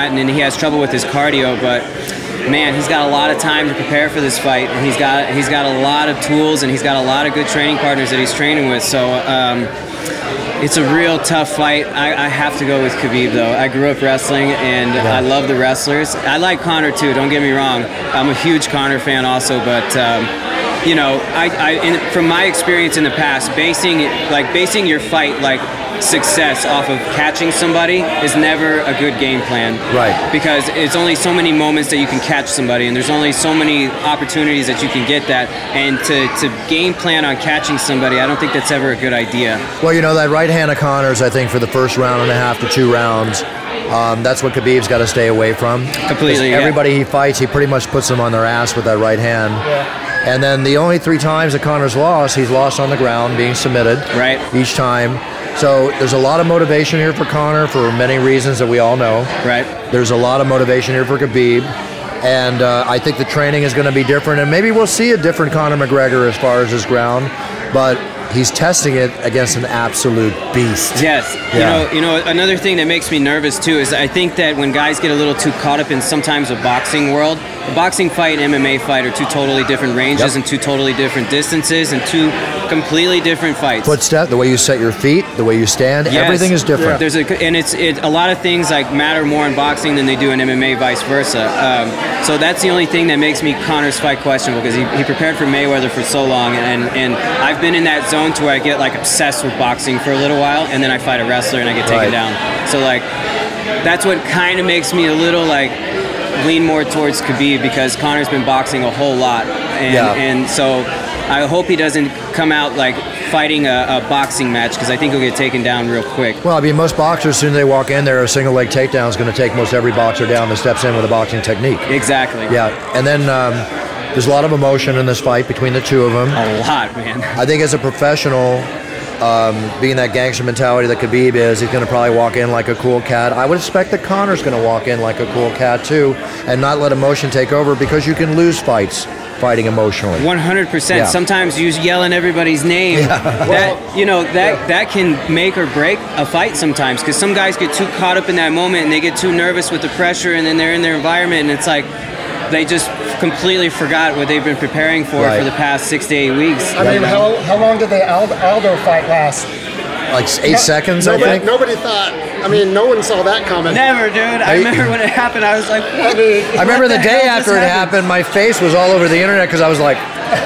not, and then he has trouble with his cardio. But man, he's got a lot of time to prepare for this fight, and he's got he's got a lot of tools, and he's got a lot of good training partners that he's training with. So um, it's a real tough fight. I, I have to go with Khabib, though. I grew up wrestling, and yeah. I love the wrestlers. I like Conor too. Don't get me wrong. I'm a huge Conor fan also, but. Um, You know, I, I in, from my experience in the past, basing like basing your fight like success off of catching somebody is never a good game plan. Right. Because it's only so many moments that you can catch somebody, and there's only so many opportunities that you can get that. And to, to game plan on catching somebody, I don't think that's ever a good idea. Well, you know, that right hand of Conor's, I think, for the first round and a half to two rounds, um, that's what Khabib's got to stay away from. Completely, Everybody yeah. he fights, he pretty much puts them on their ass with that right hand. Yeah. And then the only three times that Conor's lost, he's lost on the ground, being submitted. Right. Each time. So there's a lot of motivation here for Conor for many reasons that we all know. Right. There's a lot of motivation here for Khabib. And uh, I think the training is going to be different. And maybe we'll see a different Conor McGregor as far as his ground. But he's testing it against an absolute beast. Yes. Yeah. You know, you know, another thing that makes me nervous too is I think that when guys get a little too caught up in sometimes a boxing world, a boxing fight and M M A fight are two totally different ranges yep. and two totally different distances and two completely different fights. Footstep, the way you set your feet, the way you stand, yes. everything is different. Yeah. There's a and it's it a lot of things like matter more in boxing than they do in M M A, vice versa. Um, so that's the only thing that makes me Conor's fight questionable because he, he prepared for Mayweather for so long, and and I've been in that zone to where I get like obsessed with boxing for a little while, and then I fight a wrestler and I get taken right. down. So like that's what kind of makes me a little like lean more towards Khabib because Conor's been boxing a whole lot, and yeah. and so I hope he doesn't come out like fighting a, a boxing match because I think he'll get taken down real quick. Well, I mean, most boxers, as soon as they walk in there, a single leg takedown is going to take most every boxer down that steps in with a boxing technique. Exactly. Yeah, and then um, there's a lot of emotion in this fight between the two of them. A lot, man. I think as a professional, um, being that gangster mentality that Khabib is, he's going to probably walk in like a cool cat. I would expect that Conor's going to walk in like a cool cat too and not let emotion take over because you can lose fights fighting emotionally. one hundred percent. Yeah. Sometimes you yelling everybody's name. Yeah. That you know that yeah. that can make or break a fight sometimes because some guys get too caught up in that moment and they get too nervous with the pressure and then they're in their environment and it's like they just completely forgot what they've been preparing for right. for the past six to eight weeks. I mean, how, how long did the Aldo, Aldo fight last? Like eight no, seconds, nobody, I think. Nobody thought. I mean, no one saw that coming. Never, dude. I, I remember when it happened. I was like, what? I, mean, I remember the, the day after it happened? happened, my face was all over the internet because I was like,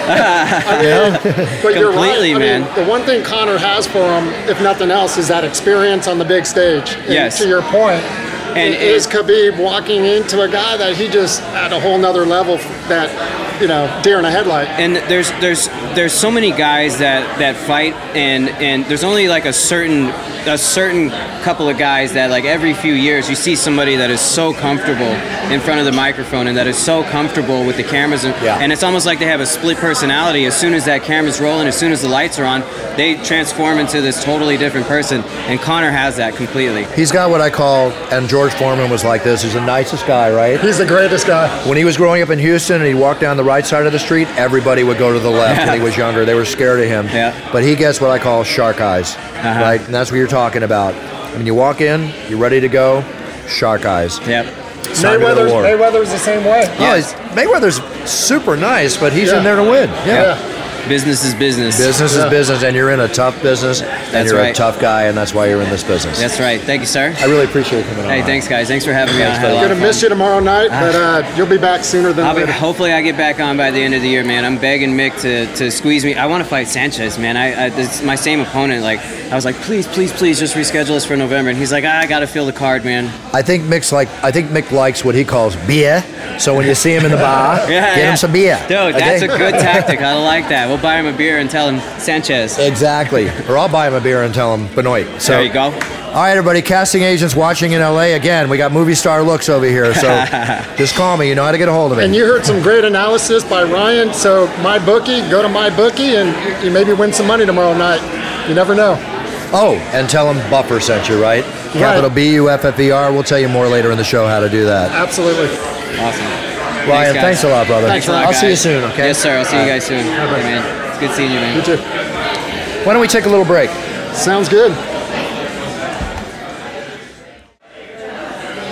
I mean, yeah. But you're right. Completely, I man. mean, the one thing Conor has for him, if nothing else, is that experience on the big stage. And yes. to your point, and is Khabib walking into a guy that he just at a whole nother level that, you know, deer in a headlight. And there's there's there's so many guys that, that fight and, and there's only like a certain a certain couple of guys that like every few years you see somebody that is so comfortable in front of the microphone and that is so comfortable with the cameras and, yeah. and it's almost like they have a split personality. As soon as that camera's rolling, as soon as the lights are on, they transform into this totally different person, and Conor has that completely. He's got what I call, and George Foreman was like this, he's the nicest guy, right? He's the greatest guy. When he was growing up in Houston and he walked down the right side of the street, everybody would go to the left yeah. when he was younger. They were scared of him. Yeah. But he gets what I call shark eyes, uh-huh. right? And that's what you're talking about. When you walk in, you're ready to go, shark eyes. Yep. Mayweather's, Mayweather's the same way. Yes. Oh, Mayweather's super nice, but he's yeah. in there to win. Yeah. yeah. Business is business. Business yeah. is business, and you're in a tough business, and That's you're right. a tough guy, and that's why you're in this business. That's right. Thank you, sir. I really appreciate you coming on. Hey, thanks, guys. Thanks for having me on. I had a I'm lot going of to fun. miss you tomorrow night, but uh, you'll be back sooner than I'll be, later. hopefully I get back on by the end of the year, man. I'm begging Mick to, to squeeze me. I want to fight Sanchez, man. I, I It's my same opponent. Like I was like, please, please, please just reschedule us for November. And he's like, ah, I got to fill the card, man. I think Mick's like, I think Mick likes what he calls beer. So when you see him in the bar, yeah, get yeah. him some beer. Dude, okay? that's a good tactic. I like that. We'll buy him a beer and tell him Sanchez. Exactly. Or I'll buy him a beer and tell him Benoit. So, there you go. All right, everybody, casting agents watching in L A. Again, we got movie star looks over here. So just call me. You know how to get a hold of me. And you heard some great analysis by Ryan. So MyBookie, go to MyBookie and you maybe win some money tomorrow night. You never know. Oh, and tell him Buffer sent you, right? right? Capital B U F F E R. We'll tell you more later in the show how to do that. Absolutely. Awesome. Ryan, thanks, thanks a lot, brother. Thanks a lot, I'll guys. see you soon, okay? Yes, sir. I'll see All you right. guys soon. Hey, man. It's good seeing you, man. You too. Why don't we take a little break? Sounds good.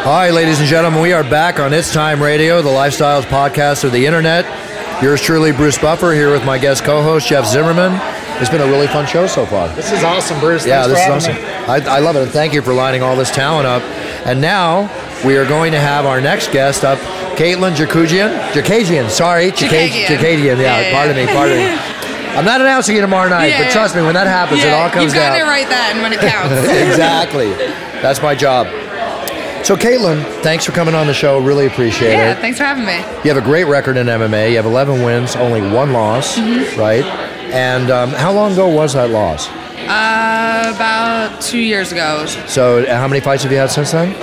All right, ladies and gentlemen, we are back on It's Time Radio, the lifestyles podcast of the internet. Yours truly, Bruce Buffer, here with my guest co-host, Jeff Zimmerman. It's been a really fun show so far. This is awesome, Bruce. Yeah, Thanks this for is having awesome. I, I love it, and thank you for lining all this talent up. And now we are going to have our next guest up, Caitlin Jakudjian. Jakadjian, sorry. Jakadjian. Jakadjian, yeah, yeah, pardon yeah. me, pardon me. I'm not announcing you tomorrow night, Yeah, but trust yeah. me, when that happens, it Yeah, all comes you've got down. it right then when it counts. Exactly. That's my job. So, Caitlin, thanks for coming on the show. Really appreciate Yeah, it. thanks for having me. You have a great record in M M A. You have eleven wins, only one loss, Mhm. right? And um, how long ago was that loss? Uh, about two years ago. So, uh, how many fights have you had since then?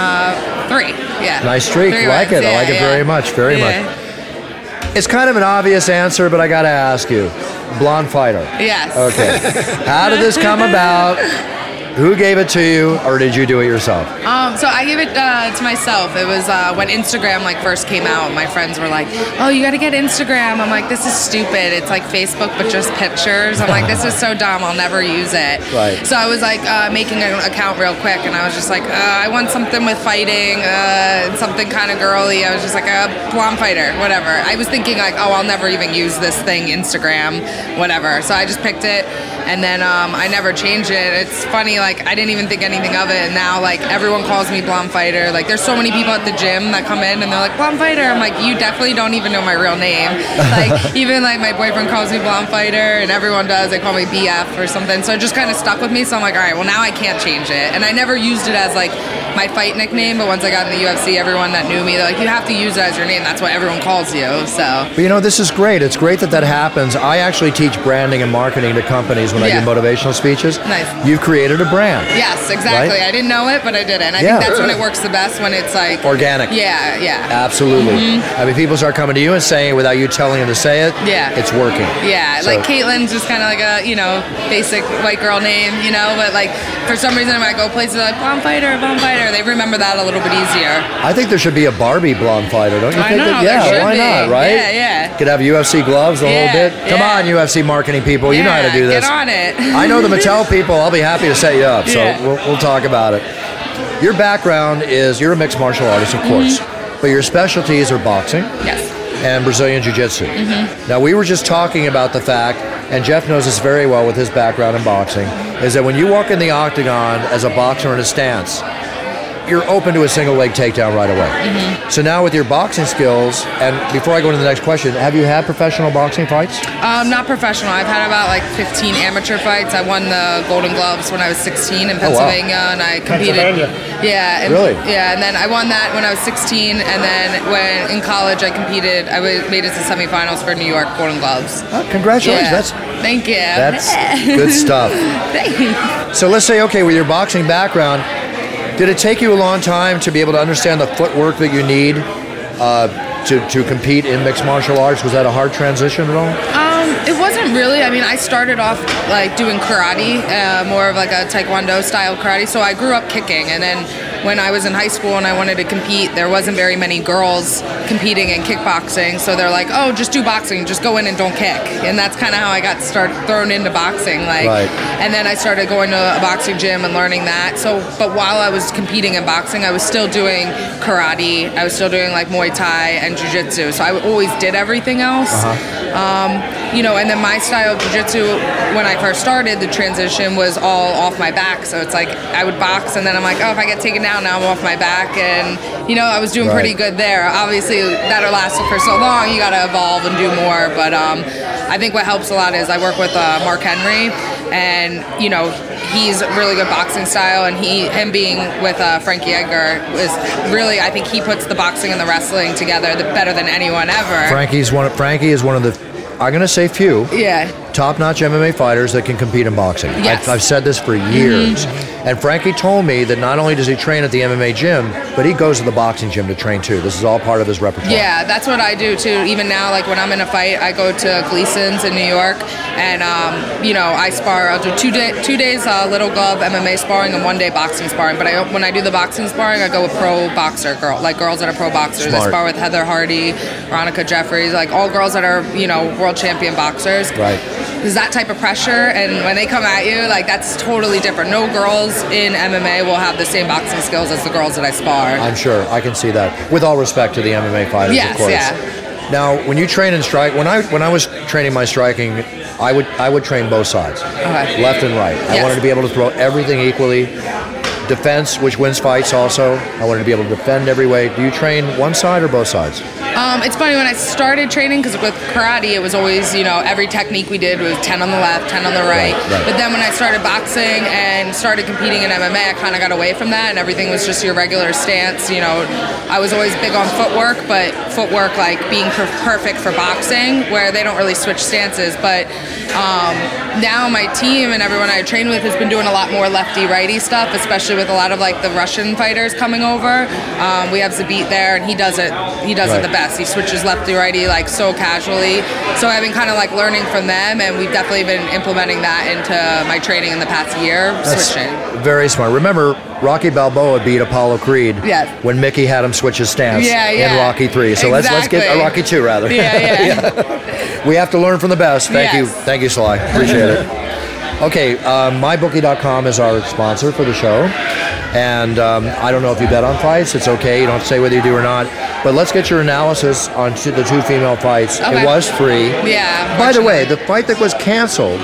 Uh, three. Yeah. Nice streak. Three Like wins. it. I Yeah, like it yeah. very much. Very Yeah. much. It's kind of an obvious answer, but I got to ask you. Blonde fighter. Yes. Okay. How did this come about? Who gave it to you, or did you do it yourself? Um, so I gave it uh, to myself. It was uh, when Instagram like first came out. My friends were like, "Oh, you got to get Instagram." I'm like, "This is stupid. It's like Facebook but just pictures." I'm like, "This is so dumb. I'll never use it." Right. So I was like uh, making an account real quick, and I was just like, uh, "I want something with fighting, uh, and something kind of girly." I was just like a blonde fighter, whatever. I was thinking like, "Oh, I'll never even use this thing, Instagram, whatever." So I just picked it, and then um, I never changed it. It's funny. Like I didn't even think anything of it, and now like everyone calls me blonde fighter. Like there's so many people at the gym that come in and they're like blonde fighter. I'm like, you definitely don't even know my real name. Like even like my boyfriend calls me blonde fighter, and everyone does. They call me B F or something. So it just kind of stuck with me. So I'm like, all right, well now I can't change it. And I never used it as like my fight nickname, but once I got in the U F C, everyone that knew me, they're like, you have to use it as your name. That's what everyone calls you. So But you know, this is great. It's great that that happens. I actually teach branding and marketing to companies when I Yeah. do motivational speeches. Nice. You've created a brand. yes, exactly. Right? I didn't know it, but I did it. And I Yeah. think that's when it works the best, when it's like Organic. Yeah, yeah. Absolutely. Mhm. I mean, people start coming to you and saying it without you telling them to say it. Yeah. It's working. Yeah, So- like Caitlin's just kind of like a, you know, basic white girl name, you know, but like for some reason when I go places like blonde fighter, blonde fighter, they remember that a little bit easier. I think there should be a Barbie blonde fighter, don't you I think? know, that, there yeah, should why be. not, right? Yeah, yeah. Could have U F C gloves a Yeah, little bit. Come yeah. on, U F C marketing people, you know how to Yeah, do this. Get on it. I know the Mattel people. I'll be happy to set you up, so Yeah. we'll, we'll talk about it. Your background is you're a mixed martial artist, of course, but your specialties are boxing Mm-hmm. Yes. and Brazilian Jiu-Jitsu. Mhm. Now, we were just talking about the fact, and Jeff knows this very well with his background in boxing, is that when you walk in the octagon as a boxer in a stance, you're open to a single leg takedown right away. Mm-hmm. So now with your boxing skills, and before I go into the next question, have you had professional boxing fights? Um, not professional. I've had about like fifteen amateur fights. I won the Golden Gloves when I was sixteen in Oh, wow. Pennsylvania, and I competed. Pennsylvania. Yeah. And, Really? Yeah, and then I won that when I was sixteen, and then when in college I competed. I was, made it to semifinals for New York Golden Gloves. Oh, congratulations. Yeah. That's Thank you. that's good stuff. Thanks. So let's say, okay, with your boxing background, did it take you a long time to be able to understand the footwork that you need uh, to, to compete in mixed martial arts? Was that a hard transition at all? Um, it wasn't really. I mean, I started off like doing karate, uh, more of like a taekwondo style karate. So I grew up kicking, and then when I was in high school and I wanted to compete, there wasn't very many girls competing in kickboxing. So they're like, "Oh, just do boxing. Just go in and don't kick." And that's kind of how I got started thrown into boxing. Like, Right. and then I started going to a boxing gym and learning that. So, but while I was competing in boxing, I was still doing karate. I was still doing like Muay Thai and Jiu-Jitsu. So I always did everything else. Uh-huh. Um, you know, and then my style of jiu-jitsu, when I first started, the transition was all off my back. So it's like I would box, and then I'm like, oh, if I get taken down, now I'm off my back. And, you know, I was doing Right. pretty good there. Obviously, that lasted for so long, you got to evolve and do more. But um, I think what helps a lot is I work with uh, Mark Henry, and, you know, he's really good boxing style, and he, him being with uh, Frankie Edgar was really, I think he puts the boxing and the wrestling together the, better than anyone ever. Frankie's one. Of, Frankie is one of the, I'm going to say few, Yeah. top-notch M M A fighters that can compete in boxing. Yes. I've, I've said this for years. And Frankie told me that not only does he train at the M M A gym, but he goes to the boxing gym to train too. This is all part of his repertoire. Yeah, that's what I do too. Even now, like when I'm in a fight, I go to Gleason's in New York, and um, you know, I spar. I'll do two day, two days uh, little glove M M A sparring and one day boxing sparring. But I, when I do the boxing sparring, I go with pro boxer girl, like girls that are pro boxers. Smart. I spar with Heather Hardy, Veronica Jeffries, like all girls that are, you know, world champion boxers. Right. There's that type of pressure, and when they come at you, like that's totally different. No girls girls in M M A will have the same boxing skills as the girls that I spar. I'm sure. I can see that. With all respect to the M M A fighters, Yes, of course. yeah. Now, when you train and strike, when I when I was training my striking, I would I would train both sides, Okay. left and right. I Yes. wanted to be able to throw everything equally. Defense, which wins fights also. I wanted to be able to defend every way. Do you train one side or both sides? Um, it's funny, when I started training, because with karate, it was always, you know, every technique we did was ten on the left, ten on the right. Right, right. But then when I started boxing and started competing in M M A, I kind of got away from that, and everything was just your regular stance. You know, I was always big on footwork, but footwork like being per- perfect for boxing, where they don't really switch stances. But um, now my team and everyone I train with has been doing a lot more lefty-righty stuff, especially with a lot of like the Russian fighters coming over. Um, we have Zabit there, and he does it. He does Right. it the best. He switches lefty righty like so casually. So I've been kind of like learning from them, and we've definitely been implementing that into my training in the past year. That's switching. very smart. Remember, Rocky Balboa beat Apollo Creed Yes. when Mickey had him switch his stance Yeah, in yeah. Rocky three. So let's let's get uh, Exactly. Rocky two rather. Yeah, yeah. We have to learn from the best. Thank you, Yes. thank you, Sly. Appreciate it. Okay, uh, my bookie dot com is our sponsor for the show, and um, I don't know if you bet on fights. It's okay. You don't have to say whether you do or not. But let's get your analysis on two, the two female fights. Okay. It was free. Yeah. By the way, the fight that was canceled.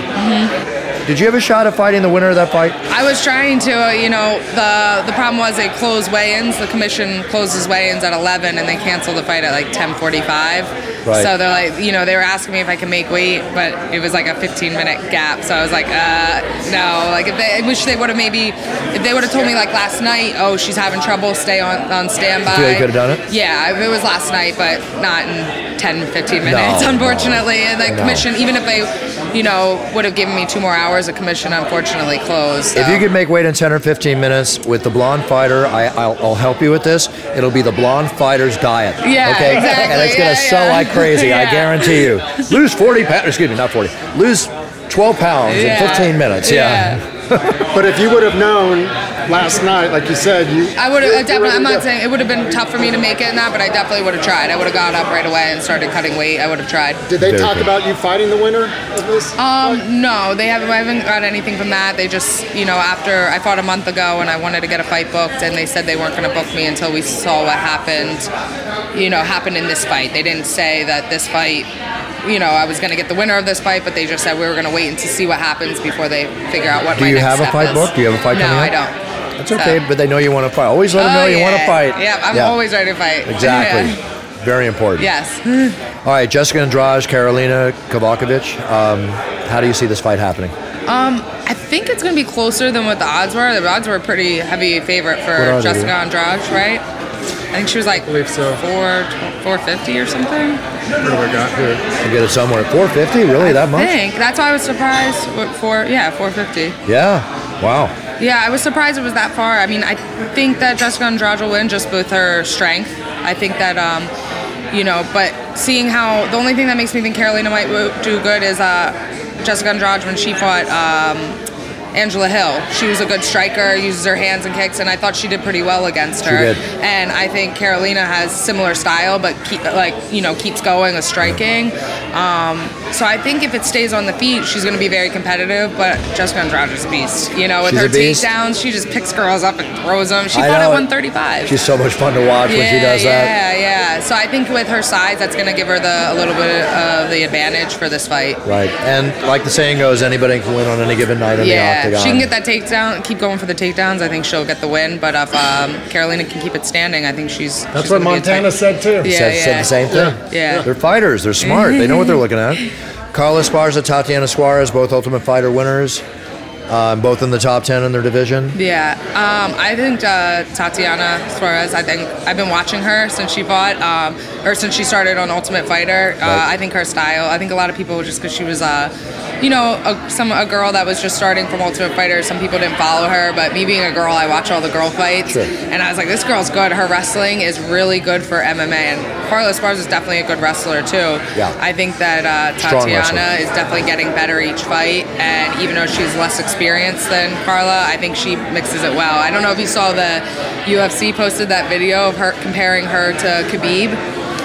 Did you have a shot at fighting the winner of that fight? I was trying to, uh, you know, the the problem was they closed weigh-ins. The commission closes weigh-ins at eleven, and they canceled the fight at like ten forty-five. Right. So they're like, you know, they were asking me if I could make weight, but it was like a fifteen minute gap. So I was like, uh, no. Like if they, I wish they would have maybe, if they would have told me like last night, oh, she's having trouble, stay on on standby. You feel you could have done it? Yeah, it was last night, but not in ten, fifteen minutes, No, unfortunately. And the no. commission, even if they, you know, would have given me two more hours, the commission unfortunately closed. So. If you could make weight in ten or fifteen minutes with the blonde fighter, I, I'll, I'll help you with this. It'll be the blonde fighter's diet. Yeah, okay? exactly. And it's going to Yeah, sell yeah. like crazy, I Yeah. guarantee you. Lose forty pounds, excuse me, not forty. Lose twelve pounds Yeah. in fifteen minutes. Yeah. But if you would have known last night, like you said, you. I would have you're definitely. ready I'm to not go. saying it would have been tough for me to make it in that, but I definitely would have tried. I would have got up right away and started cutting weight. I would have tried. Did they Very talk good. about you fighting the winner of this? Um, no, they haven't. I haven't got anything from that. They just, you know, after I fought a month ago and I wanted to get a fight booked, and they said they weren't going to book me until we saw what happened. You know, happened in this fight. They didn't say that this fight. You know, I was going to get the winner of this fight, but they just said we were going to wait and to see what happens before they figure out what Do my you next have a step fight is. booked? Do you have a fight no, coming up? I don't. That's okay, So- but they know you want to fight. Always let them know Oh, you want to yeah. fight. Yeah, I'm Yeah. always ready to fight. Exactly. Yeah. Very important. Yes. All right, Jessica Andrade, Karolina Kowalkiewicz. Um, how do you see this fight happening? Um, I think it's going to be closer than what the odds were. The odds were a pretty heavy favorite What for are they? Jessica Andrade, right? I think she was like believe so. four, four fifty or something. What do I got here? You get it somewhere. four fifty? Really? That I much? think that's why I was surprised. What, four, yeah, four fifty. Yeah. Wow. Yeah, I was surprised it was that far. I mean, I think that Jessica Andrade will win just with her strength. I think that, um, you know, but seeing how the only thing that makes me think Karolina might wo- do good is uh, Jessica Andrade when she fought um, Angela Hill. She was a good striker, uses her hands and kicks, and I thought she did pretty well against She her. did. And I think Karolina has similar style, but keep, like you know keeps going with striking. Um, so I think if it stays on the feet, she's going to be very competitive. But Jessica Andrade is a beast. You know, with She's her a beast. takedowns, she just picks girls up and throws them. She I fought know at it. one thirty-five. She's so much fun to watch when she Yeah, does that. yeah, yeah. So I think with her size, that's going to give her the a little bit of the advantage for this fight. Right. And like the saying goes, anybody can win on any given night in the Yeah, octagon. if she can get that takedown, keep going for the takedowns, I think she'll get the win. But if um, Karolina can keep it standing, I think she's. That's she's what gonna be a Montana tight- said too. Yeah, said, yeah. said the same thing. Yeah. They're fighters. They're smart. They know what they're looking at. Carla Esparza, Tatiana Suarez, both Ultimate Fighter winners. Um, both in the top ten in their division. Yeah, um, I think uh, Tatiana Suarez. I think I've been watching her since she fought, um, or since she started on Ultimate Fighter. Uh, Right. I think her style. I think a lot of people just because she was, uh, you know, a, some a girl that was just starting from Ultimate Fighter. Some people didn't follow her, but me being a girl, I watch all the girl fights, Sure. and I was like, this girl's good. Her wrestling is really good for M M A, and Carla Esparza is definitely a good wrestler too. Yeah. I think that uh, Strong Tatiana wrestler. is definitely getting better each fight, and even though she's less experienced than Carla, I think she mixes it well. I don't know if you saw the U F C posted that video of her comparing her to Khabib.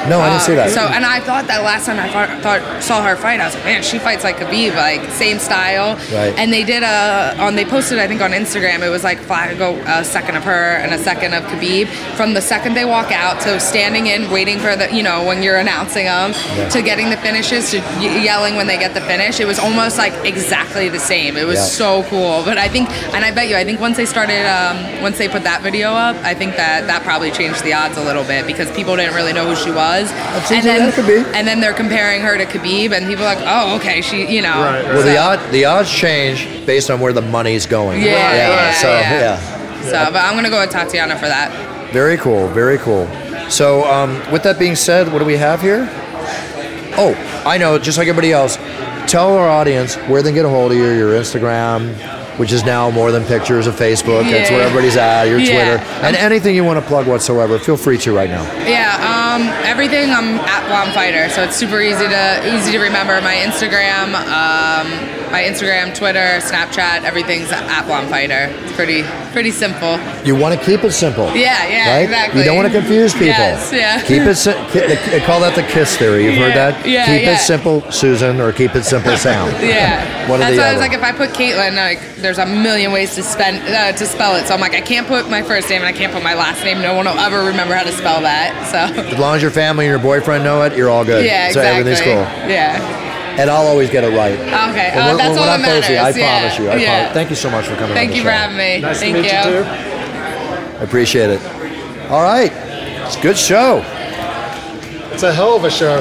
No, I didn't see that. So, and I thought that last time I thought, thought saw her fight, I was like, man, she fights like Khabib, like same style. Right. And they did a on they posted I think on Instagram, it was like five go a second of her and a second of Khabib from the second they walk out to standing in, waiting for the you know when you're announcing them Yeah. to getting the finishes to y- yelling when they get the finish. It was almost like exactly the same. It was Yeah. so cool. But I think, and I bet you, I think once they started, um, once they put that video up, I think that that probably changed the odds a little bit because people didn't really know who she was. seems And like then, that could be. and then they're comparing her to Khabib, and people are like, oh, okay, she, you know. Right, right. Well, the So- odd the odds change based on where the money's going. Yeah, yeah, so yeah. yeah. So, but I'm gonna go with Tatiana for that. Very cool, very cool. So, um, with that being said, what do we have here? Oh, I know, just like everybody else, tell our audience where they can get a hold of you, your Instagram, which is now more than pictures of Facebook. That's where Yeah. everybody's at, your Yeah. Twitter, and anything you want to plug whatsoever, feel free to right now. Yeah, um, everything I'm at Blonde Fighter, so it's super easy to easy to remember. My Instagram, um, my Instagram, Twitter, Snapchat, everything's at Blonde Fighter. It's pretty pretty simple. You want to keep it simple. Yeah, yeah, right? exactly. You don't want to confuse people. Yes, yeah. Keep it. Si- ki- they call that the KISS theory. You've heard Yeah, that. yeah, keep yeah. it simple, Susan, or keep it simple, Sam. Yeah, One or that's the why I other. was like, if I put Caitlin, like, there's a million ways to spend uh, to spell it. So I'm like, I can't put my first name and I can't put my last name. No one will ever remember how to spell that. So As long as your family and your boyfriend know it, you're all good. yeah, So exactly. everything's cool. Yeah. And I'll always get it right. Okay, When uh, we're- that's when all I'm that matters. Thursday, I yeah. promise you. I yeah. promise. Thank you so much for coming Thank on the you show. for having me. Nice Thank to meet you, too. I appreciate it. All right. It's a good show. It's a hell of a show.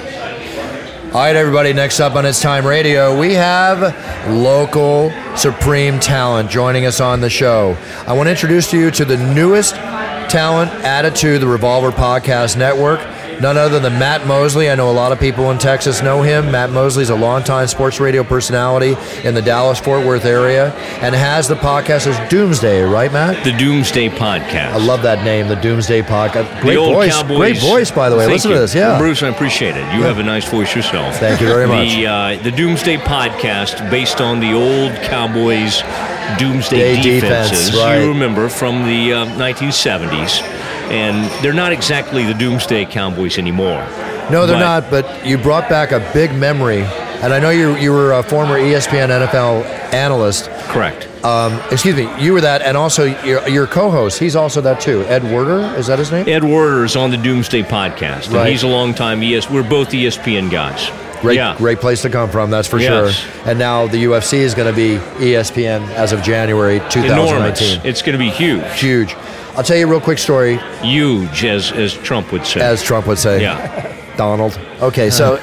All right, everybody, next up on It's Time Radio, we have local supreme talent joining us on the show. I want to introduce you to the newest talent added to the Revolver Podcast Network. None other than Matt Mosley. I know a lot of people in Texas know him. Matt Mosley is a longtime sports radio personality in the Dallas-Fort Worth area and has the podcast as Doomsday, right, Matt? The Doomsday Podcast. I love that name, the Doomsday Podcast. Great the old voice. Cowboys. Great voice, by the way. Thank Listen you. to this. Yeah. Well, Bruce, I appreciate it. You Yeah. have a nice voice yourself. Thank you very much. The, uh, the Doomsday Podcast, based on the old Cowboys Doomsday Day defense, defenses, right. you remember, from the uh, nineteen seventies. And they're not exactly the Doomsday Cowboys anymore. No, they're But- not, but you brought back a big memory. And I know you you were a former E S P N N F L analyst. Correct. Um, excuse me, you were that, and also your, your co-host, he's also that too. Ed Werder, is that his name? Ed Werder's on the Doomsday Podcast. And Right. he's a longtime E S We're both E S P N guys. Great, yeah. great place to come from, that's for Yes. sure. And now the U F C is going to be E S P N as of January twenty nineteen. Enormous. It's going to be huge. Huge. I'll tell you a real quick story, Huge, as, as Trump would say. as Trump would say. Yeah. Donald. Okay, so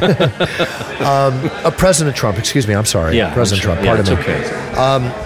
um, uh, President Trump, excuse me, I'm sorry. Yeah. President I'm Trump, sure. pardon yeah, me. it's okay.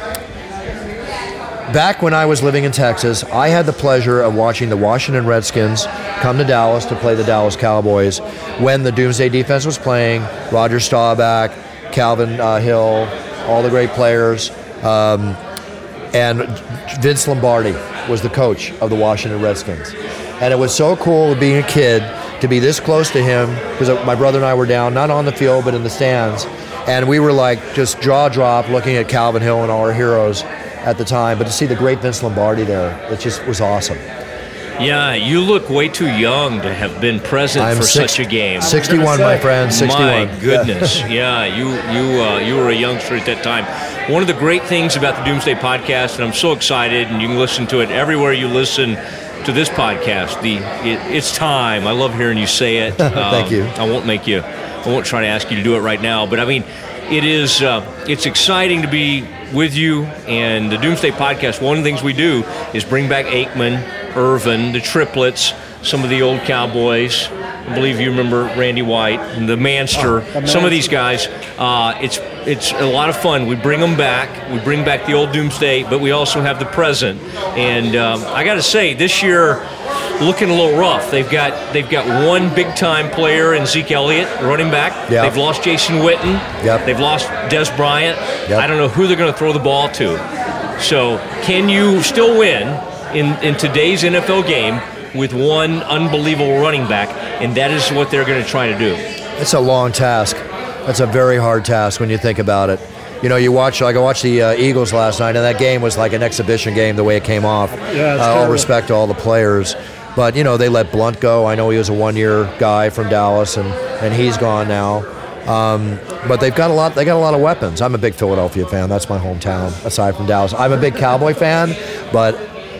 Back when I was living in Texas, I had the pleasure of watching the Washington Redskins come to Dallas to play the Dallas Cowboys when the Doomsday Defense was playing. Roger Staubach, Calvin uh, Hill, all the great players, um, and Vince Lombardi was the coach of the Washington Redskins. And it was so cool being a kid to be this close to him, because my brother and I were down, not on the field, but in the stands. And we were like just jaw drop looking at Calvin Hill and all our heroes at the time. But to see the great Vince Lombardi there, it just was awesome. Yeah, you look way too young to have been present I'm for six- such a game. sixty-one, my friend, sixty-one. My goodness, yeah, you you uh, you were a youngster at that time. One of the great things about the Doomsday Podcast, and I'm so excited, and you can listen to it everywhere you listen to this podcast. The it, it's time. I love hearing you say it. Thank Um, you. I won't make you. I won't try to ask you to do it right now, but I mean, it is. Uh, it's exciting to be with you and the Doomsday Podcast. One of the things we do is bring back Aikman, Irvin, the triplets, some of the old Cowboys. I believe you remember Randy White, and the Manster. Oh, the some of Manster. these guys. Uh, it's it's a lot of fun. We bring them back. We bring back the old Doomsday, but we also have the present. And um, I got to say, this year, looking a little rough. They've got they've got one big time player in Zeke Elliott, running back. Yeah. They've lost Jason Witten. Yep. They've lost Des Bryant. Yep. I don't know who they're going to throw the ball to. So can you still win in, in today's N F L game with one unbelievable running back? And that is what they're going to try to do. It's a long task. That's a very hard task when you think about it. You know, you watch, like I watched the uh, Eagles last night, and that game was like an exhibition game the way it came off. Yeah, it's uh, all terrible. respect to all the players. But, you know, they let Blunt go. I know he was a one-year guy from Dallas, and, and he's gone now. Um, but they've got a lot. They got a lot of weapons. I'm a big Philadelphia fan. That's my hometown, aside from Dallas. I'm a big Cowboy fan, but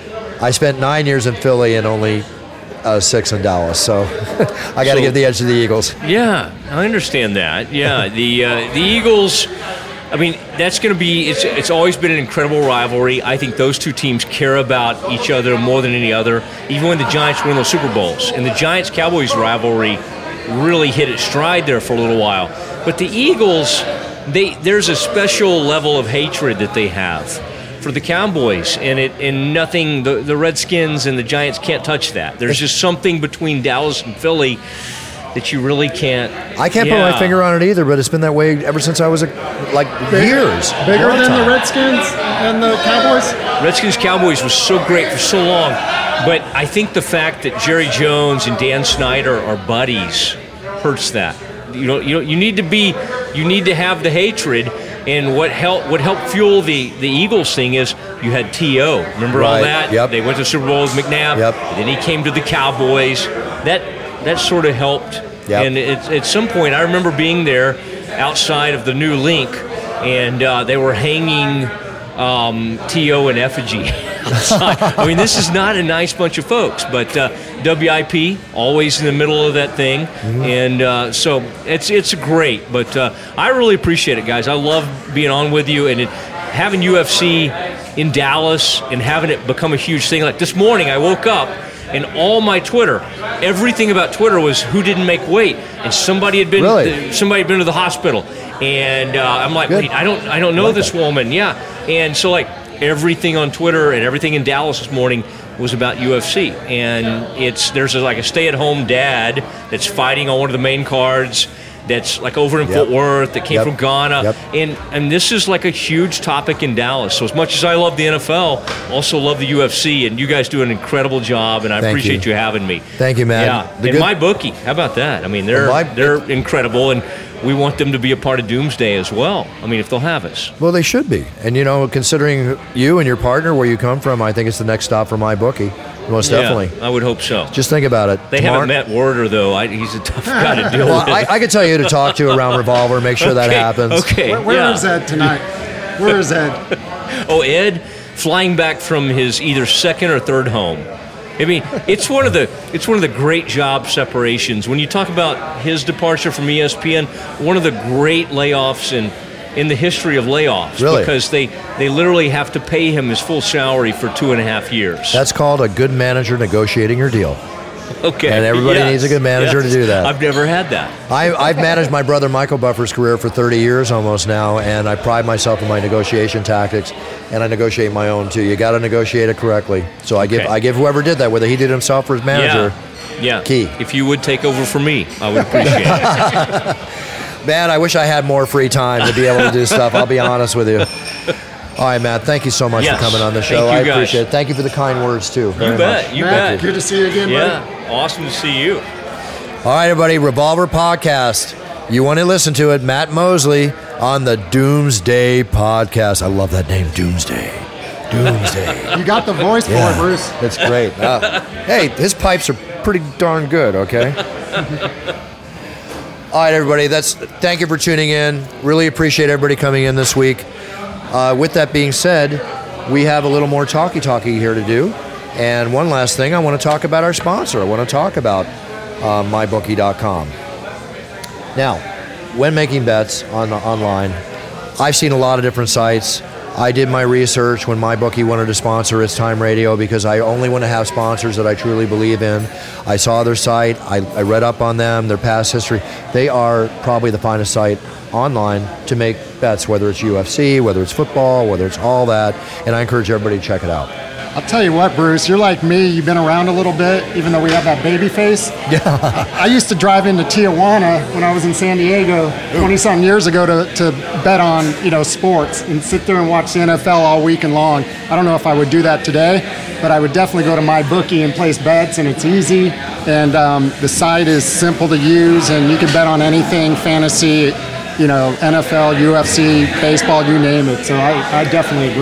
I spent nine years in Philly and only uh, six in Dallas. So I got to So- give the edge to the Eagles. Yeah, I understand that. Yeah, the uh, the Eagles. I mean, that's going to be. It's it's always been an incredible rivalry. I think those two teams care about each other more than any other. Even when the Giants win those Super Bowls, and the Giants Cowboys rivalry really hit its stride there for a little while. But the Eagles, they there's a special level of hatred that they have for the Cowboys, and it and nothing. The the Redskins and the Giants can't touch that. There's just something between Dallas and Philly that you really can't. I can't yeah. put my finger on it either, but it's been that way ever since I was a, like years. Bigger Long than time. the Redskins and the Cowboys? Redskins Cowboys was so great for so long, but I think the fact that Jerry Jones and Dan Snyder are buddies hurts that. You know, you know, you need to be, you need to have the hatred. And what helped what helped fuel the, the Eagles thing is you had T O. Remember all Right, that? yep. They went to the Super Bowl with McNabb. Yep. And then he came to the Cowboys. That that sort of helped. Yep. And it, at some point, I remember being there outside of the new link, and uh, they were hanging um, T O in effigy outside. I mean, this is not a nice bunch of folks, but uh, W I P always in the middle of that thing, Mm-hmm. and uh, so it's it's great. But uh, I really appreciate it, guys. I love being on with you, and it, having U F C in Dallas and having it become a huge thing. Like this morning, I woke up. And all my Twitter, everything about Twitter was who didn't make weight, and somebody had been Really? somebody had been to the hospital, and uh, I'm like, Good. wait, I don't I don't know like this that. woman, yeah, and so like everything on Twitter and everything in Dallas this morning was about U F C, and it's there's a, like a stay-at-home dad that's fighting on one of the main cards. That's like over in Yep. Fort Worth, that came Yep. from Ghana. Yep. And and this is like a huge topic in Dallas. So as much as I love the N F L, also love the U F C, and you guys do an incredible job, and I Thank appreciate you. you. having me. Thank you, man. Yeah, The and good- my bookie, how about that? I mean, they're My- they're incredible, and we want them to be a part of Doomsday as well. I mean, if they'll have us. Well, they should be. And, you know, considering you and your partner, where you come from, I think it's the next stop for my bookie. Most Yeah, definitely. I would hope so. Just think about it. They Tomorrow- haven't met Werder, though. I, he's a tough guy to deal Well, with. I, I could tell you who to talk to around Revolver, make sure that Okay, happens. Okay. Where, where is yeah. Ed tonight? Where is Ed? Oh, Ed, flying back from his either second or third home. I mean, it's one of the it's one of the great job separations. When you talk about his departure from E S P N, one of the great layoffs in in the history of layoffs, Really? because they they literally have to pay him his full salary for two and a half years. That's called a good manager negotiating your deal. okay, and everybody yes, needs a good manager to yes. do that. I've never had that. I, I've managed my brother Michael Buffer's career for thirty years almost now, and I pride myself in my negotiation tactics, and I negotiate my own too. You got to negotiate it correctly. So I give Okay. I give whoever did that, whether he did it himself or his manager, Yeah. Yeah. Key. If you would take over for me, I would appreciate it. Man, I wish I had more free time to be able to do stuff. I'll be honest with you. All right, Matt, thank you so much Yes. for coming on the Thank show. you, I guys. appreciate it. Thank you for the kind words, too. very You bet. much. You Matt, bet. good to see you again, Yeah. buddy. Awesome to see you. All right, everybody, Revolver Podcast. You want to listen to it, Matt Mosley on the Doomsday Podcast. I love that name, Doomsday. Doomsday. You got the voice for it, Bruce. That's great. Uh, hey, his pipes are pretty darn good, okay? All right, everybody, that's thank you for tuning in. Really appreciate everybody coming in this week. Uh, with that being said, we have a little more talky-talky here to do. And one last thing, I want to talk about our sponsor. I want to talk about uh, my bookie dot com. Now, when making bets on online, I've seen a lot of different sites. I did my research when MyBookie wanted to sponsor It's Time Radio because I only want to have sponsors that I truly believe in. I saw their site. I, I read up on them, their past history. They are probably the finest site online to make bets, whether it's U F C, whether it's football, whether it's all that. And I encourage everybody to check it out. I'll tell you what, Bruce, you're like me. You've been around a little bit, even though we have that baby face. Yeah. I used to drive into Tijuana when I was in San Diego twenty-some years ago to, to bet on, you know, sports and sit there and watch the N F L all weekend long. I don't know if I would do that today, but I would definitely go to MyBookie and place bets, and it's easy. And um, the site is simple to use, and you can bet on anything, fantasy, you know, N F L, U F C, baseball, you name it. So I, I definitely agree.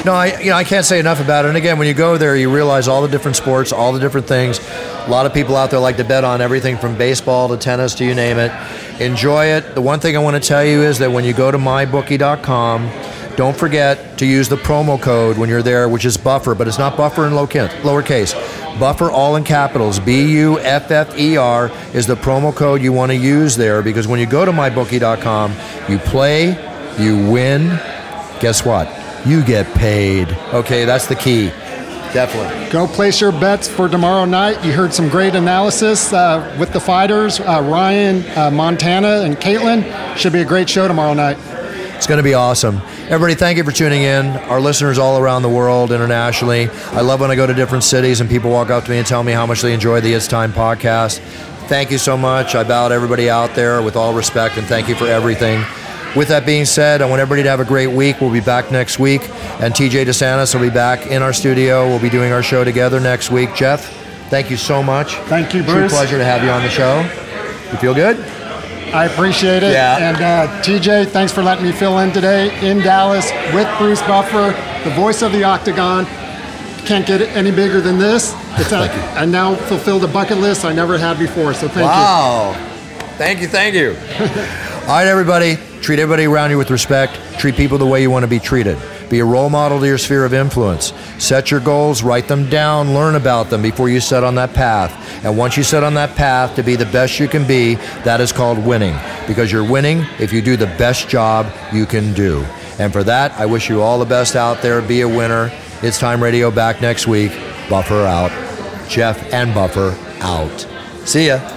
No, I you know I can't say enough about it. And again, when you go there, you realize all the different sports, all the different things. A lot of people out there like to bet on everything from baseball to tennis to you name it. Enjoy it. The one thing I want to tell you is that when you go to my bookie dot com, don't forget to use the promo code when you're there, which is Buffer, but it's not Buffer in lowercase. Buffer all in capitals. B U F F E R is the promo code you want to use there, because when you go to my bookie dot com, you play, you win. Guess what? You get paid. Okay, that's the key. Definitely. Go place your bets for tomorrow night. You heard some great analysis uh, with the fighters, uh, Ryan, uh, Montana, and Caitlin. Should be a great show tomorrow night. It's going to be awesome. Everybody, thank you for tuning in. Our listeners all around the world, internationally. I love when I go to different cities and people walk up to me and tell me how much they enjoy the It's Time podcast. Thank you so much. I bow to everybody out there with all respect, and thank you for everything. With that being said, I want everybody to have a great week. We'll be back next week, and T J DeSantis will be back in our studio. We'll be doing our show together next week. Jeff, thank you so much. Thank you, Bruce. True pleasure to have you on the show. You feel good? I appreciate it. Yeah. And uh, T J, thanks for letting me fill in today in Dallas with Bruce Buffer, the voice of the Octagon. Can't get it any bigger than this. It's a, I now fulfilled a bucket list I never had before, so thank wow. you. Wow. Thank you, thank you. All right, everybody. Treat everybody around you with respect. Treat people the way you want to be treated. Be a role model to your sphere of influence. Set your goals, write them down, learn about them before you set on that path. And once you set on that path to be the best you can be, that is called winning. Because you're winning if you do the best job you can do. And for that, I wish you all the best out there. Be a winner. It's Time Radio back next week. Buffer out. Jeff and Buffer out. See ya.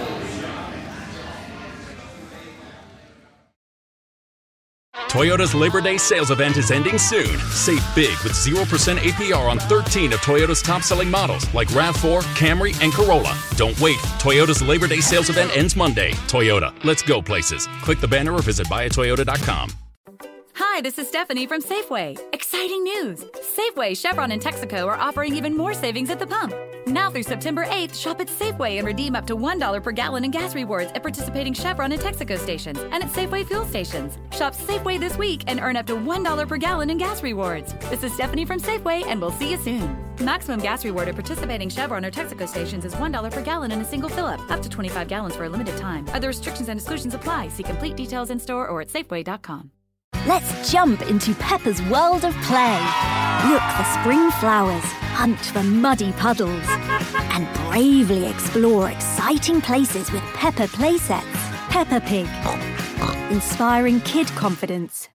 Toyota's Labor Day sales event is ending soon. Save big with zero percent A P R on thirteen of Toyota's top-selling models like RAV four, Camry, and Corolla. Don't wait. Toyota's Labor Day sales event ends Monday. Toyota, let's go places. Click the banner or visit buy a toyota dot com. Hi, this is Stephanie from Safeway. Exciting news! Safeway, Chevron, and Texaco are offering even more savings at the pump. Now through September eighth, shop at Safeway and redeem up to one dollar per gallon in gas rewards at participating Chevron and Texaco stations and at Safeway fuel stations. Shop Safeway this week and earn up to one dollar per gallon in gas rewards. This is Stephanie from Safeway, and we'll see you soon. Maximum gas reward at participating Chevron or Texaco stations is one dollar per gallon in a single fill-up, up to twenty-five gallons for a limited time. Other restrictions and exclusions apply. See complete details in store or at safeway dot com. Let's jump into Peppa's world of play. Look for spring flowers, hunt for muddy puddles, and bravely explore exciting places with Peppa playsets. Peppa Pig, inspiring kid confidence.